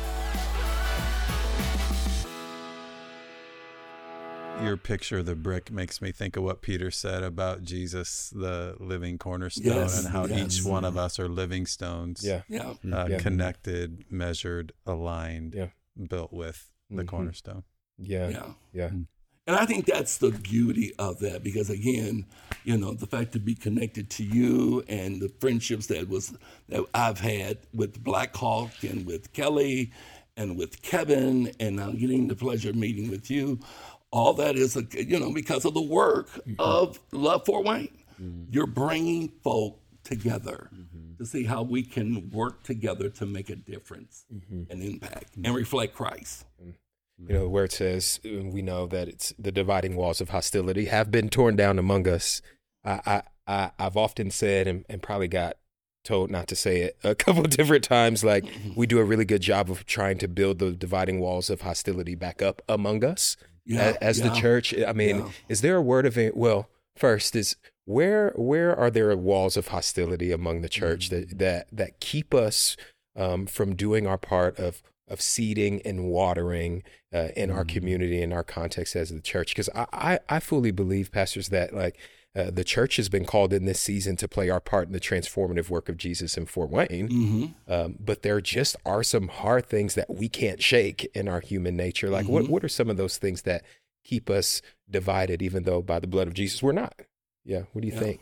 Your picture of the brick makes me think of what Peter said about Jesus, the living cornerstone, yes, and how yes. each one of us are living stones, Yeah. Yeah. uh, Yeah. connected, measured, aligned, Yeah. built with the Mhm. cornerstone. Yeah. Yeah. Yeah. And I think that's the beauty of that, because again, you know, the fact to be connected to you and the friendships that was that I've had with Black Hawk and with Kelly and with Kevin, and now getting the pleasure of meeting with you, all that is, a, you know, because of the work mm-hmm. of Love Fort Wayne. Mm-hmm. You're bringing folk together mm-hmm. to see how we can work together to make a difference mm-hmm. and impact mm-hmm. and reflect Christ. You know, where it says, we know that it's the dividing walls of hostility have been torn down among us. I, I, I I've often said, and, and probably got told not to say it a couple of different times, like we do a really good job of trying to build the dividing walls of hostility back up among us Yeah, as, as yeah. the church. I mean, Yeah. is there a word of it? Well, first is where where are there walls of hostility among the church that that that keep us um, from doing our part of of seeding and watering uh, in our community, in our context as the church? Because I, I I fully believe, pastors, that like uh, the church has been called in this season to play our part in the transformative work of Jesus in Fort Wayne. Mm-hmm. Um, but there just are some hard things that we can't shake in our human nature. Like, what, Mhm. what are some of those things that keep us divided, even though by the blood of Jesus we're not? Yeah. What do you Yeah. think?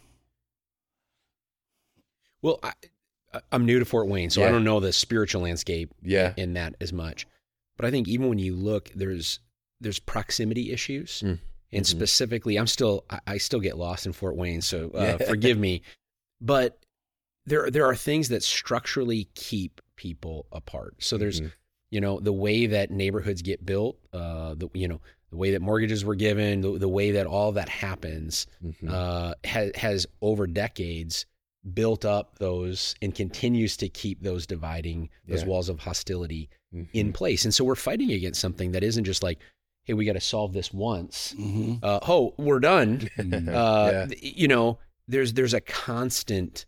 Well, I, I'm new to Fort Wayne, so Yeah. I don't know the spiritual landscape Yeah. in that as much. But I think even when you look, there's there's proximity issues, Mm. and Mhm. specifically, I'm still I, I still get lost in Fort Wayne, so uh, Yeah. forgive me. But there there are things that structurally keep people apart. So there's Mhm. you know the way that neighborhoods get built, uh, the you know the way that mortgages were given, the, the way that all that happens Mhm. uh, has has over decades built up those and continues to keep those dividing those Yeah. walls of hostility Mhm. in place. And so we're fighting against something that isn't just like, hey, we got to solve this once. Mm-hmm. Uh, oh, we're done. Uh, Yeah. th- You know, there's there's a constant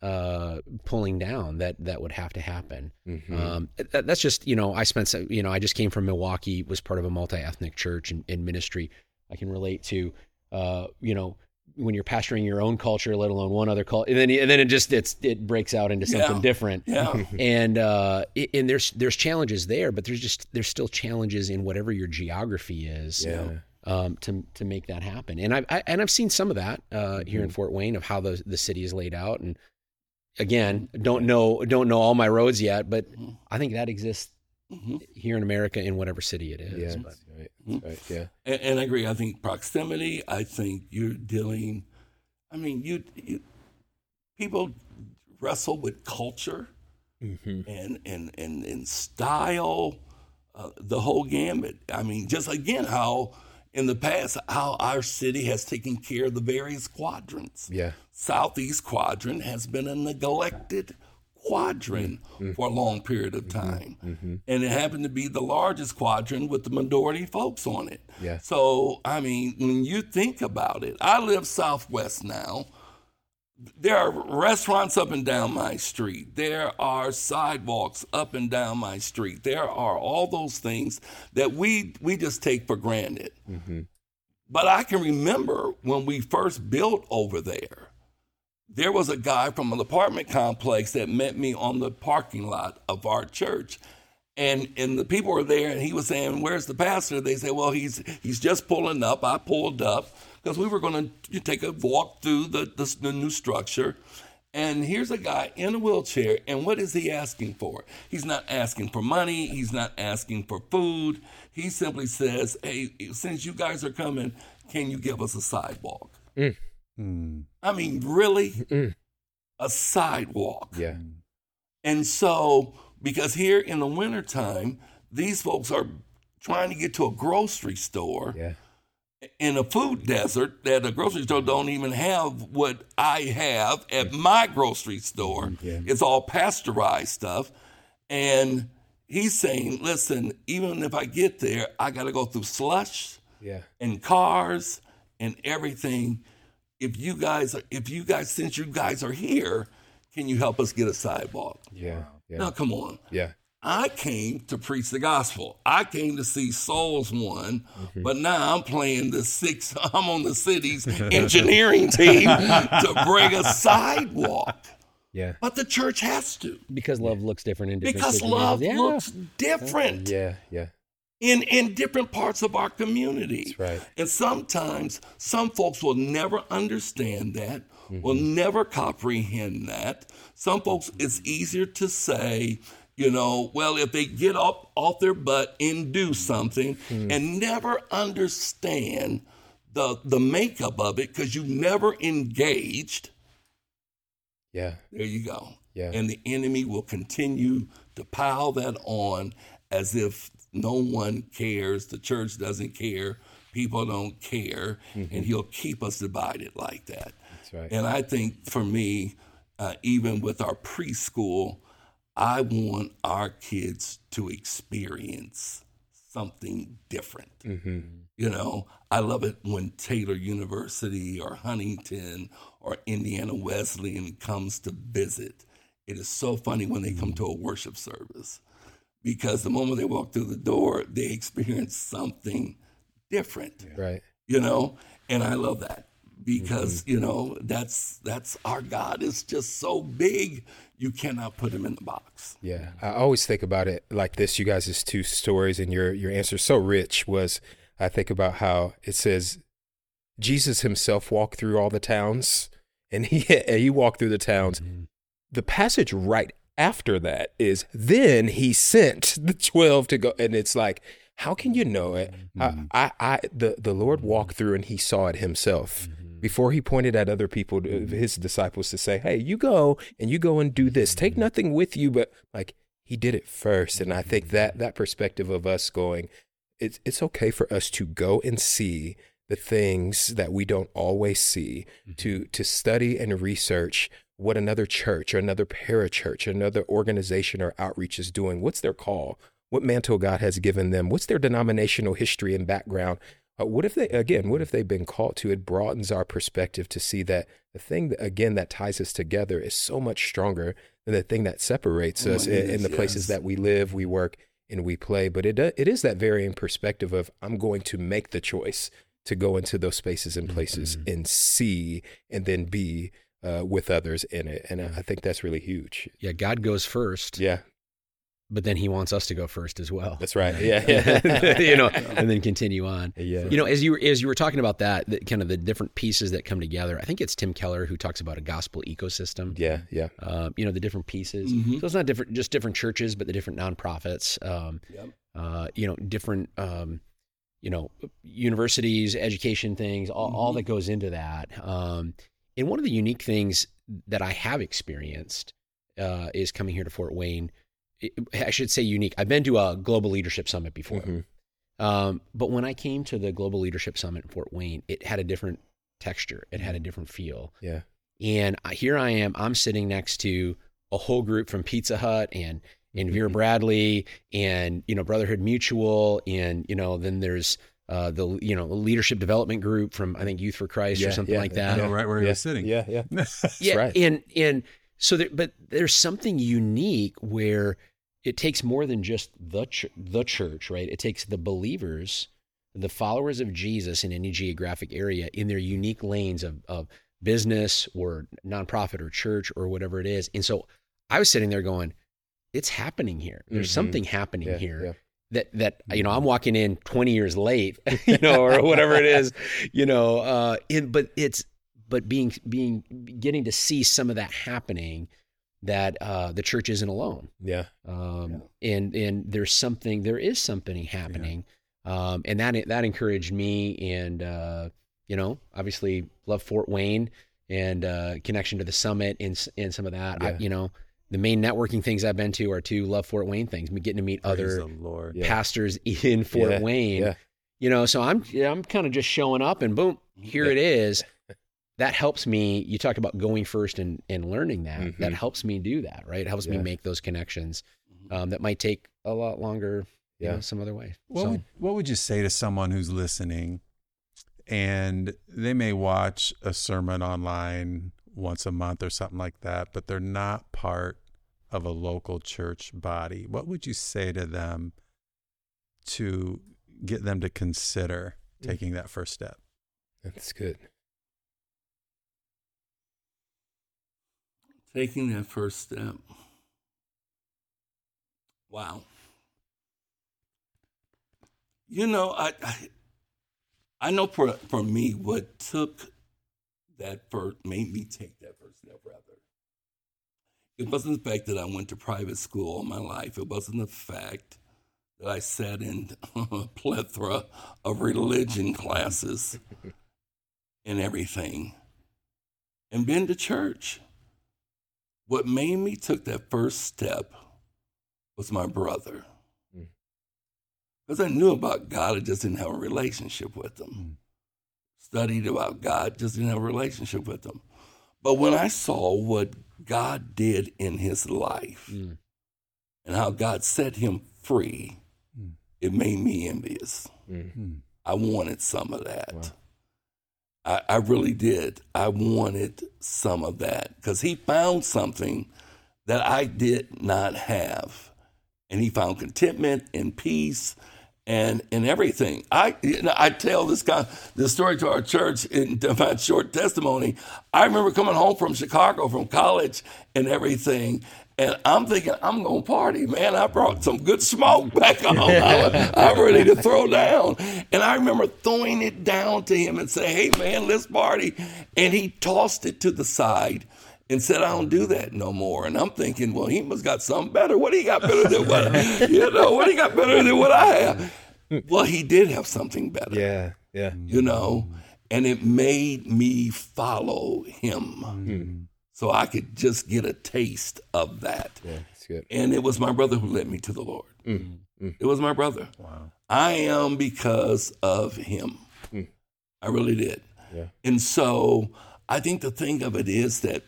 uh, pulling down that that would have to happen. Mhm. Um, that, that's just, you know, I spent, some- you know, I just came from Milwaukee, was part of a multi-ethnic church and, and ministry. I can relate to, uh, you know, when you're pastoring your own culture, let alone one other culture, and then and then it just it's it breaks out into something Yeah. different. Yeah. And uh, it- and there's there's challenges there, but there's just there's still challenges in whatever your geography is. Yeah. Um, to to make that happen, and I've I, and I've seen some of that uh, here Mm-hmm. in Fort Wayne of how the the city is laid out, and again, don't know don't know all my roads yet, but I think that exists Mm-hmm. here in America in whatever city it is. Yeah. But That's right. That's right. Yeah. And, and I agree. I think proximity. I think you're dealing. I mean, you, you people wrestle with culture Mm-hmm. and and and, and style, uh, the whole gambit. I mean, just again how in the past how our city has taken care of the various quadrants. Yeah. Southeast quadrant has been a neglected quadrant Mm-hmm. for a long period of time. And it happened to be the largest quadrant with the majority folks on it. Yeah. So, I mean, when you think about it, I live southwest now. There are restaurants up and down my street. There are sidewalks up and down my street. There are all those things that we we just take for granted. Mm-hmm. But I can remember when we first built over there, there was a guy from an apartment complex that met me on the parking lot of our church. And and the people were there, and he was saying, "Where's the pastor?" They said, "Well, he's he's just pulling up." I pulled up because we were going to take a walk through the, the the new structure. And here's a guy in a wheelchair, and what is he asking for? He's not asking for money. He's not asking for food. He simply says, "Hey, since you guys are coming, can you give us a sidewalk?" Mm. I mean, really? Mm. A sidewalk. Yeah. And so, because here in the wintertime, these folks are trying to get to a grocery store Yeah. in a food desert that a grocery store don't even have what I have at my grocery store. Yeah. It's all pasteurized stuff. And he's saying, listen, even if I get there, I got to go through slush Yeah. and cars and everything. If you guys, are, if you guys, since you guys are here, can you help us get a sidewalk? Yeah. Yeah. Now, come on. Yeah. I came to preach the gospel. I came to see souls won, but now I'm playing the six, I'm on the city's engineering team to bring a sidewalk. Yeah. But the church has to, because love looks different in different because cities. love Yeah. looks different Yeah. Yeah. in, in different parts of our community. That's right. And sometimes some folks will never understand that, will never comprehend that. Some folks, it's easier to say, you know, well, if they get up off their butt and do something and never understand the the makeup of it because you never engaged, Yeah. there you go. Yeah. And the enemy will continue to pile that on as if no one cares, the church doesn't care, people don't care, mm-hmm. and he'll keep us divided like that. That's right. And I think for me, uh, even with our preschool, I want our kids to experience something different. Mm-hmm. You know, I love it when Taylor University or Huntington or Indiana Wesleyan comes to visit. It is so funny when they come to a worship service, because the moment they walk through the door, they experience something different. Yeah. Right. You know, and I love that because, mm-hmm. you know, that's that's our God is just so big, you cannot put him in the box. Yeah. I always think about it like this. You guys' two stories and your your answer so rich was, I think about how it says Jesus himself walked through all the towns, and he he walked through the towns. Mm-hmm. The passage right after that is, then he sent the twelve to go. And it's like, how can you know it? Mm-hmm. I, I, I, the, the Lord walked through and he saw it himself mm-hmm. before he pointed at other people, his disciples, to say, hey, you go and you go and do this. Take Mm-hmm. nothing with you, but like he did it first. And I think that that perspective of us going, it's, it's okay for us to go and see the things that we don't always see, mm-hmm. to, to study and research what another church or another parachurch, another organization or outreach is doing. What's their call? What mantle God has given them? What's their denominational history and background? Uh, what if they, again, what if they've been called to? It broadens our perspective to see that the thing, that, again, that ties us together is so much stronger than the thing that separates oh us in, in the places yes. that we live, we work, and we play. But it it is that varying perspective of, I'm going to make the choice to go into those spaces and places mm-hmm. and see and then be Uh, with others in it. And I think that's really huge. Yeah, God goes first. Yeah. But then he wants us to go first as well. That's right. Yeah. yeah. you know, and then continue on. Yeah. You know, as you were, as you were talking about that, the, kind of the different pieces that come together, I think it's Tim Keller who talks about a gospel ecosystem. Yeah. Yeah. Uh, you know, the different pieces. Mm-hmm. So it's not different, just different churches, but the different nonprofits, um, Yep. uh, you know, different, um, you know, universities, education things, all, Mm-hmm. all that goes into that. Um, And one of the unique things that I have experienced uh, is coming here to Fort Wayne. I should say unique. I've been to a Global Leadership Summit before. Mm-hmm. Um, but when I came to the Global Leadership Summit in Fort Wayne, it had a different texture. It had a different feel. Yeah. And here I am. I'm sitting next to a whole group from Pizza Hut and, and Vera Bradley and, you know, Brotherhood Mutual. And, you know, then there's Uh, the you know leadership development group from I think Youth for Christ yeah, or something yeah, like that. I know right where yeah, he was sitting. Yeah, yeah, yeah. right. And and so there, but there's something unique where it takes more than just the ch- the church, right? It takes the believers, the followers of Jesus in any geographic area in their unique lanes of of business or nonprofit or church or whatever it is. And so I was sitting there going, it's happening here. There's mm-hmm. something happening yeah, here. Yeah. That, that, you know, I'm walking in twenty years late, you know, or whatever it is, you know, uh, in, but it's, but being, being, getting to see some of that happening, that, uh, the church isn't alone. Yeah. Um, yeah. and, and there's something, there is something happening. Yeah. Um, and that, that encouraged me and, uh, you know, obviously love Fort Wayne and, uh, connection to the summit and, and some of that, yeah. I, you know, the main networking things I've been to are two Love Fort Wayne things. Me getting to meet Praise other the Lord. pastors in Fort yeah, Wayne, yeah. you know, so I'm, I'm kind of just showing up and boom, here yeah. it is. That helps me. You talked about going first and, and learning that, mm-hmm. that helps me do that, right? It helps yeah. me make those connections um, that might take a lot longer, you yeah. know, some other way. What, so. would, what would you say to someone who's listening and they may watch a sermon online once a month or something like that, but they're not part of a local church body? What would you say to them to get them to consider taking that first step? That's good. Taking that first step. Wow. You know, I, I, I know for for me, what took that first, made me take that first step, rather. It wasn't the fact that I went to private school all my life. It wasn't the fact that I sat in a plethora of religion classes and everything and been to church. What made me took that first step was my brother. Because I knew about God, I just didn't have a relationship with him. Mm. Studied about God, just didn't have a relationship with him. But when I saw what God did in his life mm. and how God set him free, mm. it made me envious. Mm-hmm. I wanted some of that. Wow. I, I really did. I wanted some of that because he found something that I did not have. And he found contentment and peace and and everything. I you know, I tell this guy this story to our church in my short testimony. I remember coming home from Chicago from college and everything, and I'm thinking I'm gonna party, man. I brought some good smoke back home. I'm, I'm ready to throw down. And I remember throwing it down to him and saying, "Hey, man, let's party." And he tossed it to the side and said, "I don't do that no more." And I'm thinking, well, he must got something better. What do he got better than what, you know, what do he got better than what I have? Well, he did have something better. Yeah, yeah. You know, and it made me follow him mm-hmm. so I could just get a taste of that. Yeah, that's good. And it was my brother who led me to the Lord. Mm-hmm. It was my brother. Wow. I am because of him. Mm. I really did. Yeah. And so I think the thing of it is that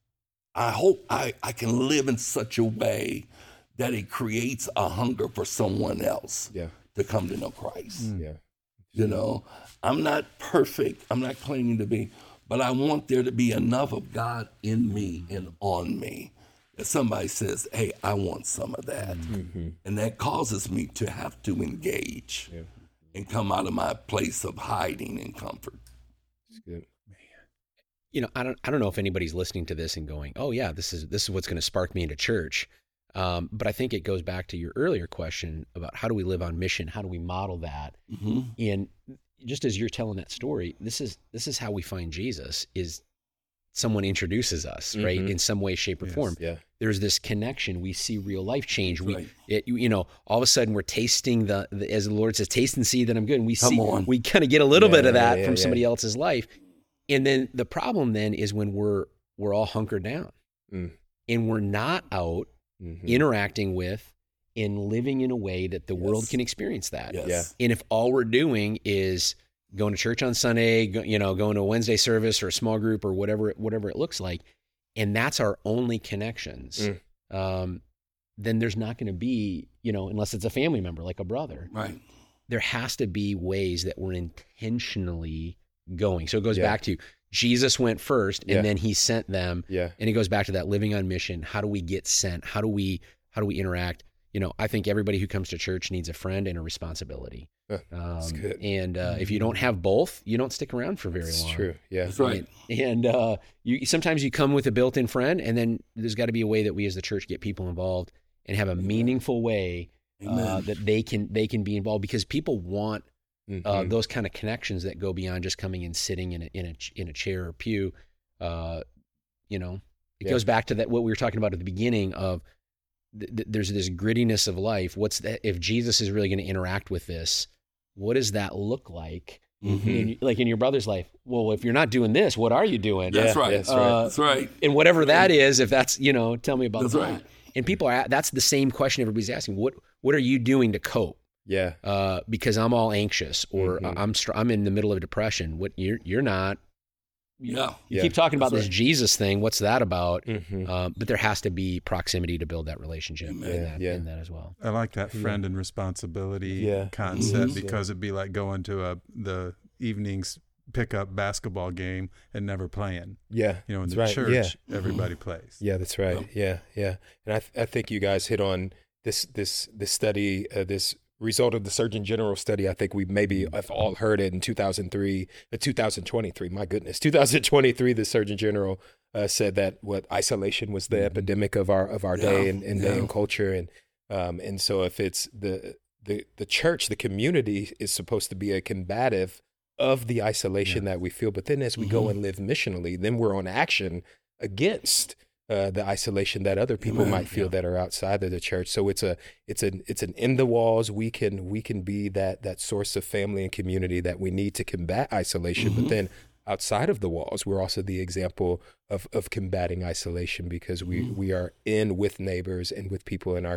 I hope I, I can live in such a way that it creates a hunger for someone else yeah. to come to know Christ. Mm. Yeah. You know, I'm not perfect. I'm not claiming to be, but I want there to be enough of God in me and on me that somebody says, hey, I want some of that. Mm-hmm. And that causes me to have to engage yeah. and come out of my place of hiding and comfort. That's good. You know, I don't, I don't know if anybody's listening to this and going, "Oh yeah, this is this is what's going to spark me into church." Um, but I think it goes back to your earlier question about how do we live on mission? How do we model that? Mm-hmm. And just as you're telling that story, this is this is how we find Jesus. Is someone introduces us, mm-hmm. right, in some way, shape, or yes. form. Yeah. There's this connection. We see real life change. That's we, right. it, you know, all of a sudden we're tasting the, the as the Lord says, "Taste and see that I'm good." And we Come see, on. we kind of get a little Yeah, bit of yeah, that yeah, from yeah. somebody else's life. And then the problem then is when we're we're all hunkered down mm. and we're not out mm-hmm. interacting with and living in a way that the Yes. world can experience that. Yes. Yeah. And if all we're doing is going to church on Sunday, go, you know, going to a Wednesday service or a small group or whatever it, whatever it looks like, and that's our only connections, mm. um, then there's not going to be, you know, unless it's a family member like a brother. Right. There has to be ways that we're intentionally going. So it goes Yeah. back to Jesus went first and Yeah. then he sent them. Yeah. And it goes back to that living on mission. How do we get sent? How do we, how do we interact? You know, I think everybody who comes to church needs a friend and a responsibility. Uh, that's Um, good. and uh, if you don't have both, you don't stick around for very That's long. true. Yeah. That's right. And, and uh, you sometimes you come with a built-in friend, and then there's got to be a way that we as the church get people involved and have a meaningful way uh, Amen. that they can they can be involved, because people want Mm-hmm. uh, those kind of connections that go beyond just coming and sitting in a in a in a chair or pew. Uh, you know, it Yeah. goes back to that what we were talking about at the beginning of th- th- there's this grittiness of life. What's that? If Jesus is really going to interact with this, what does that look like? Mm-hmm. In, like in your brother's life? Well, if you're not doing this, what are you doing? That's Yeah, right. that's That's right. right. That's right. And whatever that is, if that's, you know, tell me about That's that. right. And people are, that's the same question everybody's asking. What What are you doing to cope? Yeah. Uh, because I'm all anxious, or Mhm. I'm str- I'm in the middle of depression. What you're you're not. Yeah. You Yeah, keep talking about that's this right. Jesus thing. What's that about? Mm-hmm. Um, but there has to be proximity to build that relationship in, Amen. that, Yeah. in that as well. I like that friend and responsibility Yeah. concept Mhm. because it'd be like going to a the evening's pickup basketball game and never playing. Yeah. You know, in That's the right. church, Yeah. everybody plays. Yeah, that's right. Yeah, yeah. And I, th- I think you guys hit on this, this, this study, uh, this result of the Surgeon General study. I think we maybe have all heard it in two thousand three, uh, two thousand twenty-three. My goodness, two thousand twenty-three. The Surgeon General uh, said that what isolation was the epidemic of our of our day Yeah, and, and day yeah. and culture, and um, and so if it's the the the church, the community is supposed to be a combative of the isolation that we feel, but then as we go Mhm. and live missionally, then we're on action against uh, the isolation that other people Amen. might feel Yeah. that are outside of the church. So it's a it's an it's an in the walls. We can we can be that that source of family and community that we need to combat isolation. Mhm. But then outside of the walls, we're also the example of of combating isolation, because we Mhm. we are in with neighbors and with people in our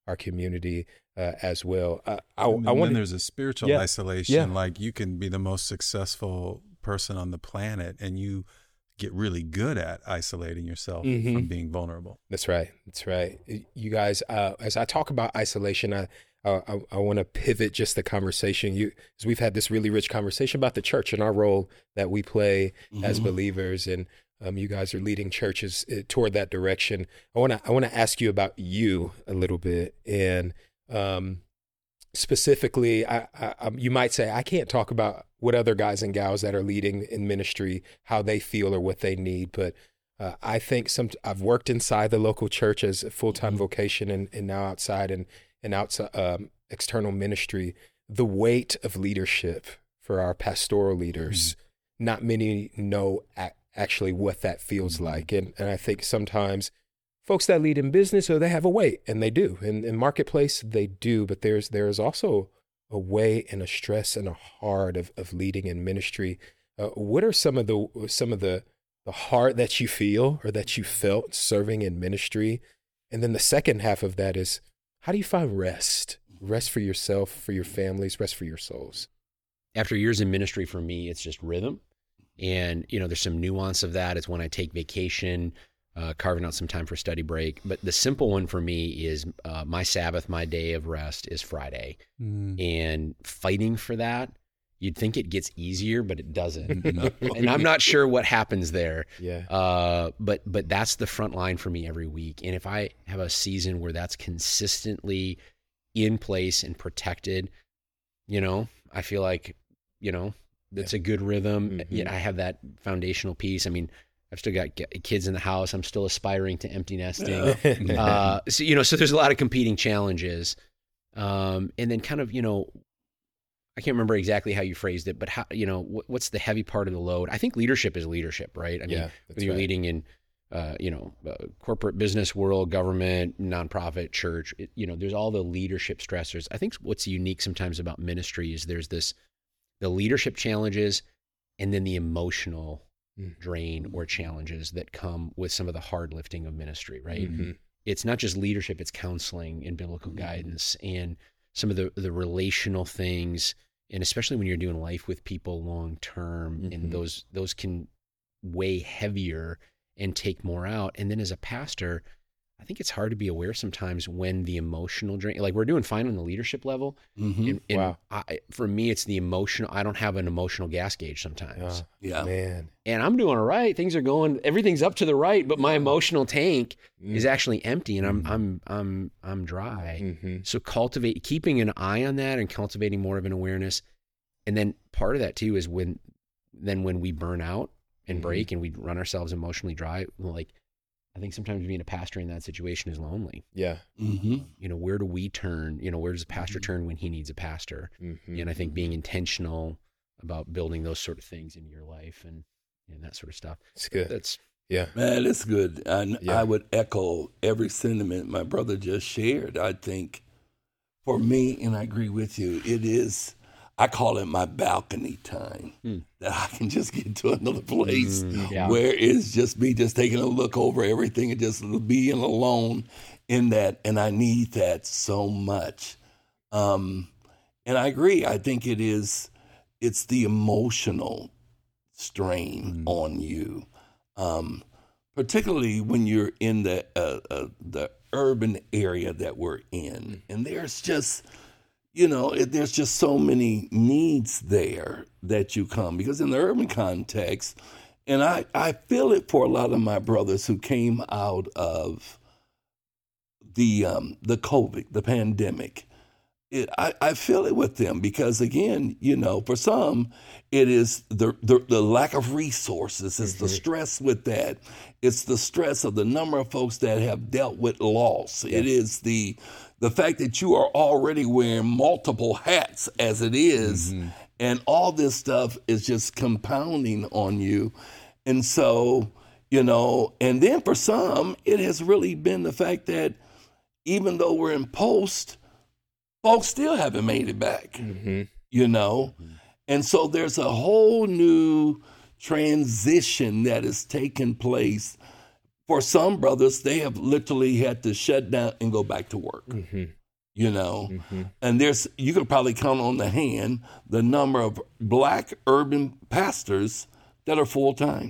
our community uh, as well. Uh, I, and I then want there's a spiritual yeah, isolation. yeah. Like you can be the most successful person on the planet and you get really good at isolating yourself Mm-hmm. from being vulnerable. That's right. That's right. You guys, uh, as I talk about isolation, I uh, I, I want to pivot just the conversation. You, as we've had this really rich conversation about the church and our role that we play mm-hmm. as believers, and um, you guys are leading churches uh, toward that direction. I want to I want to ask you about you a little bit, and um, specifically, I, I, I, you might say I can't talk about what other guys and gals that are leading in ministry, how they feel or what they need, but uh, I think some I've worked inside the local church as a full-time mm-hmm. vocation, and, and now outside and and outside um, external ministry. The weight of leadership for our pastoral leaders, mm-hmm. not many know a- actually what that feels mm-hmm. like, and and I think sometimes folks that lead in business, or they have a weight, and they do, in in marketplace they do, but there's there's also a weight and a stress and a heart of, of leading in ministry. Uh, what are some of the some of the the heart that you feel or that you felt serving in ministry? And then the second half of that is, how do you find rest? Rest for yourself, for your families, rest for your souls. After years in ministry, for me, it's just rhythm. And, you know, there's some nuance of that. It's when I take vacation, uh, carving out some time for study break. But the simple one for me is uh, my Sabbath, my day of rest is Friday. Mm. And fighting for that, you'd think it gets easier, but it doesn't. And I'm not sure what happens there. Yeah. Uh, but but that's the front line for me every week. And if I have a season where that's consistently in place and protected, you know, I feel like, you know, that's yeah. a good rhythm. Mm-hmm. Yet I have that foundational piece. I mean, I've still got kids in the house. I'm still aspiring to empty nesting. uh, so, you know, so there's a lot of competing challenges. Um, and then kind of, you know, I can't remember exactly how you phrased it, but how, you know, what, what's the heavy part of the load? I think leadership is leadership, right? I mean, yeah, whether you're right. leading in, uh, you know, uh, corporate business world, government, nonprofit, church, it, you know, there's all the leadership stressors. I think what's unique sometimes about ministry is there's this, the leadership challenges and then the emotional mm. drain or challenges that come with some of the hard lifting of ministry, right? Mm-hmm. It's not just leadership, it's counseling and biblical mm-hmm. guidance and some of the, the relational things. And especially when you're doing life with people long term, mm-hmm. and those those can weigh heavier and take more out. And then as a pastor, I think it's hard to be aware sometimes when the emotional drain, like we're doing fine on the leadership level. Mm-hmm. And, and wow. I, for me, it's the emotional, I don't have an emotional gas gauge sometimes. Yeah. Man. And I'm doing all right. Things are going, everything's up to the right, but my emotional tank mm. is actually empty and I'm, mm. I'm, I'm, I'm dry. Mm-hmm. So cultivate, keeping an eye on that and cultivating more of an awareness. And then part of that too is when, then when we burn out and mm-hmm. break and we run ourselves emotionally dry, like, I think sometimes being a pastor in that situation is lonely. Yeah. Mm-hmm. You know, where do we turn? You know, where does a pastor mm-hmm. turn when he needs a pastor? Mm-hmm. And I think being intentional about building those sort of things into your life and, and that sort of stuff. It's good. That's yeah, man, it's good. And yeah. I would echo every sentiment my brother just shared. I think for me, and I agree with you, it is. I call it my balcony time, mm. that I can just get to another place mm, yeah. where it's just me just taking a look over everything and just being alone in that. And I need that so much. Um, and I agree. I think it is, it's the emotional strain mm. on you, um, particularly when you're in the, uh, uh, the urban area that we're in. And there's just... You know, it, there's just so many needs there that you come, because in the urban context, and I, I feel it for a lot of my brothers who came out of the um, the COVID, the pandemic. It, I, I feel it with them because, again, you know, for some, it is the the, the lack of resources. It's mm-hmm. the stress with that. It's the stress of the number of folks that have dealt with loss. Yeah. It is the the fact that you are already wearing multiple hats as it is, mm-hmm. and all this stuff is just compounding on you. And so, you know, and then for some, it has really been the fact that even though we're in post, folks still haven't made it back, mm-hmm. you know? Mm-hmm. And so there's a whole new transition that has taken place. For some brothers, they have literally had to shut down and go back to work. Mm-hmm. you know. Mm-hmm. And there's, you could probably count on the hand the number of black urban pastors that are full-time.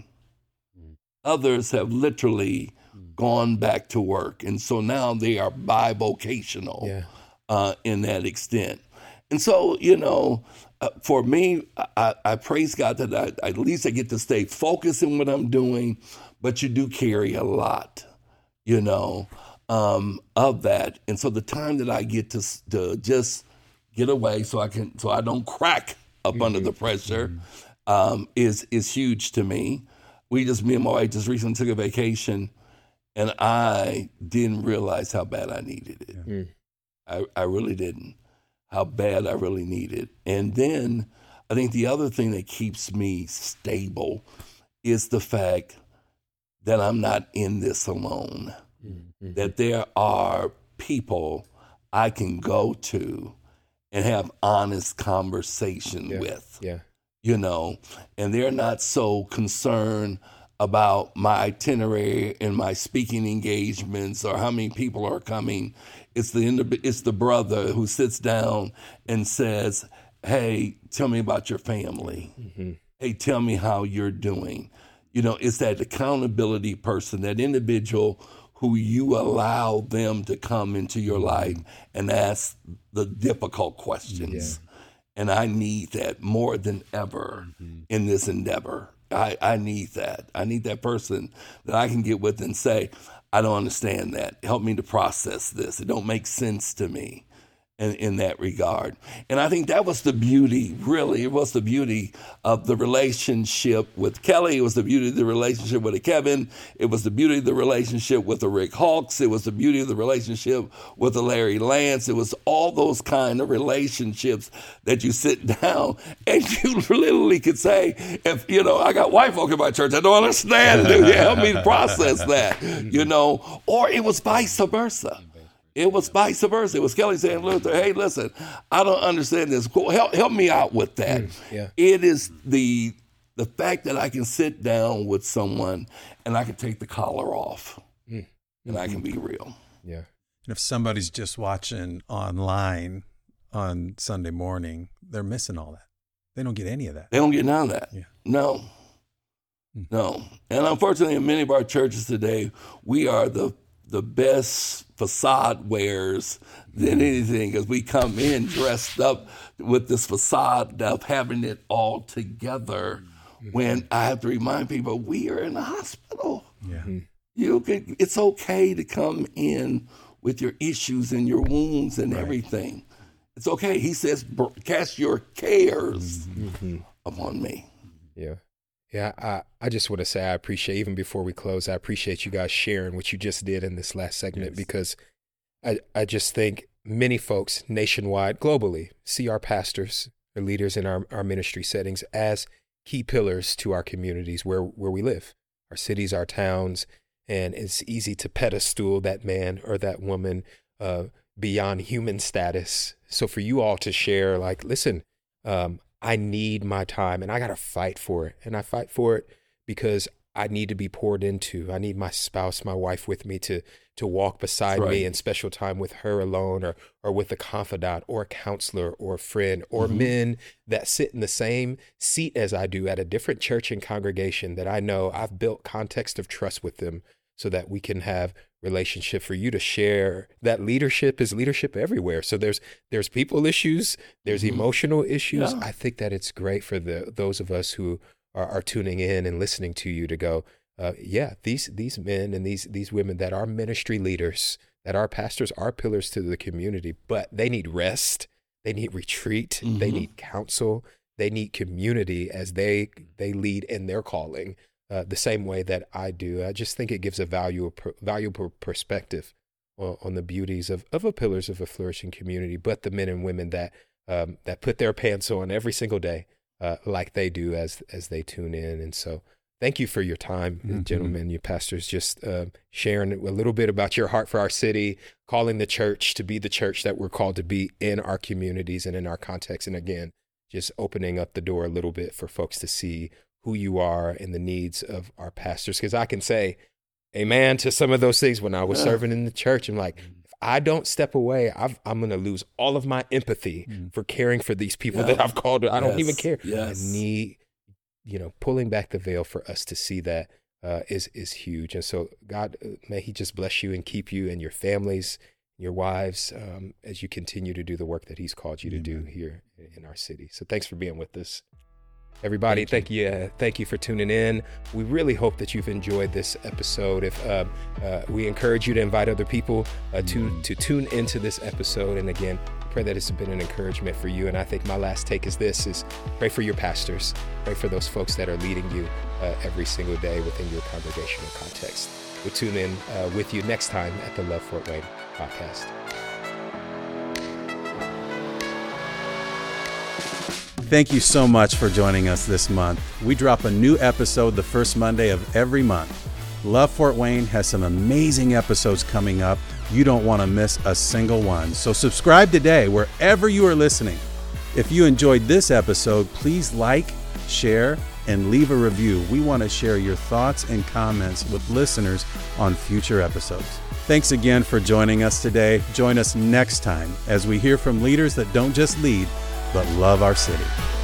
Others have literally gone back to work. And so now they are bivocational Yeah. uh, in that extent. And so, you know, uh, for me, I, I praise God that I, at least I get to stay focused in what I'm doing, but you do carry a lot, you know, um, of that. And so the time that I get to, to just get away so I can, so I don't crack up mm-hmm. under the pressure mm-hmm. um, is, is huge to me. We just, me and my wife just recently took a vacation, and I didn't realize how bad I needed it. Yeah. Mm. I, I really didn't, how bad I really needed. And then I think the other thing that keeps me stable is the fact that I'm not in this alone, mm-hmm. that there are people I can go to and have honest conversation yeah. with. Yeah. You know, and they're not so concerned about my itinerary and my speaking engagements or how many people are coming. It's the it's the brother who sits down and says, "Hey, tell me about your family. Mm-hmm. Hey, tell me how you're doing." You know, it's that accountability person, that individual who you allow them to come into your life and ask the difficult questions. Yeah. And I need that more than ever mm-hmm. in this endeavor. I, I need that. I need that person that I can get with and say, I don't understand that. Help me to process this. It don't make sense to me in, in that regard. And I think that was the beauty, really. It was the beauty of the relationship with Kelly. It was the beauty of the relationship with Kevin. It was the beauty of the relationship with the Rick Hawks. It was the beauty of the relationship with the Larry Lance. It was all those kind of relationships that you sit down and you literally could say, if, you know, I got white folk in my church, I don't understand. Dude, help me to process that, you know, or it was vice versa. It was vice versa. It was Kelly saying, Luther, hey, listen, I don't understand this. Help, help me out with that. Mm, yeah. It is the the fact that I can sit down with someone and I can take the collar off mm. and I can be real. Yeah. And if somebody's just watching online on Sunday morning, they're missing all that. They don't get any of that. They don't get none of that. Yeah. No. Mm. No. And unfortunately, in many of our churches today, we are the the best facade wearers than anything, because we come in dressed up with this facade of having it all together. Mm-hmm. When I have to remind people, we are in the hospital. Yeah. You can, it's okay to come in with your issues and your wounds and right. everything. It's okay. He says, cast your cares mm-hmm. upon me. Yeah. Yeah, I, I just want to say I appreciate, even before we close, I appreciate you guys sharing what you just did in this last segment, yes. because I, I just think many folks nationwide, globally, see our pastors or leaders in our, our ministry settings as key pillars to our communities where, where we live, our cities, our towns, and it's easy to pedestal that man or that woman uh, beyond human status. So for you all to share, like, listen, um, I need my time and I got to fight for it. And I fight for it because I need to be poured into. I need my spouse, my wife with me to to walk beside right. me in special time with her alone, or or with a confidant or a counselor or a friend, or mm-hmm. men that sit in the same seat as I do at a different church and congregation that I know I've built context of trust with them so that we can have relationship. For you to share that leadership is leadership everywhere. So there's there's people issues, there's mm-hmm. emotional issues. Yeah. I think that it's great for the those of us who are, are tuning in and listening to you to go, uh, yeah, these these men and these these women that are ministry leaders, that are pastors, are pillars to the community, but they need rest, they need retreat, mm-hmm. they need counsel, they need community as they they lead in their calling. Uh, the same way that I do. I just think it gives a value, valuable perspective on, on the beauties of, of a pillars of a flourishing community, but the men and women that um, that put their pants on every single day, uh, like they do as as they tune in. And so thank you for your time, mm-hmm. gentlemen, you pastors, just uh, sharing a little bit about your heart for our city, calling the church to be the church that we're called to be in our communities and in our context. And again, just opening up the door a little bit for folks to see who you are and the needs of our pastors. Because I can say amen to some of those things when I was serving in the church. I'm like, if I don't step away, I've, I'm going to lose all of my empathy mm. for caring for these people yeah. that I've called. I don't yes. even care. Yes. I need, you know, pulling back the veil for us to see that uh, is is huge. And so, God, may He just bless you and keep you and your families, your wives, um, as you continue to do the work that He's called you to Amen. do here in our city. So, thanks for being with us. Everybody, thank you. Thank you, uh, thank you for tuning in. We really hope that you've enjoyed this episode. If uh, uh, we encourage you to invite other people uh, to to tune into this episode, and again, pray that it's been an encouragement for you. And I think my last take is this: is pray for your pastors, pray for those folks that are leading you uh, every single day within your congregational context. We'll tune in uh, with you next time at the Love Fort Wayne podcast. Thank you so much for joining us this month. We drop a new episode the first Monday of every month. Love Fort Wayne has some amazing episodes coming up. You don't want to miss a single one. So subscribe today wherever you are listening. If you enjoyed this episode, please like, share, and leave a review. We want to share your thoughts and comments with listeners on future episodes. Thanks again for joining us today. Join us next time as we hear from leaders that don't just lead, but love our city.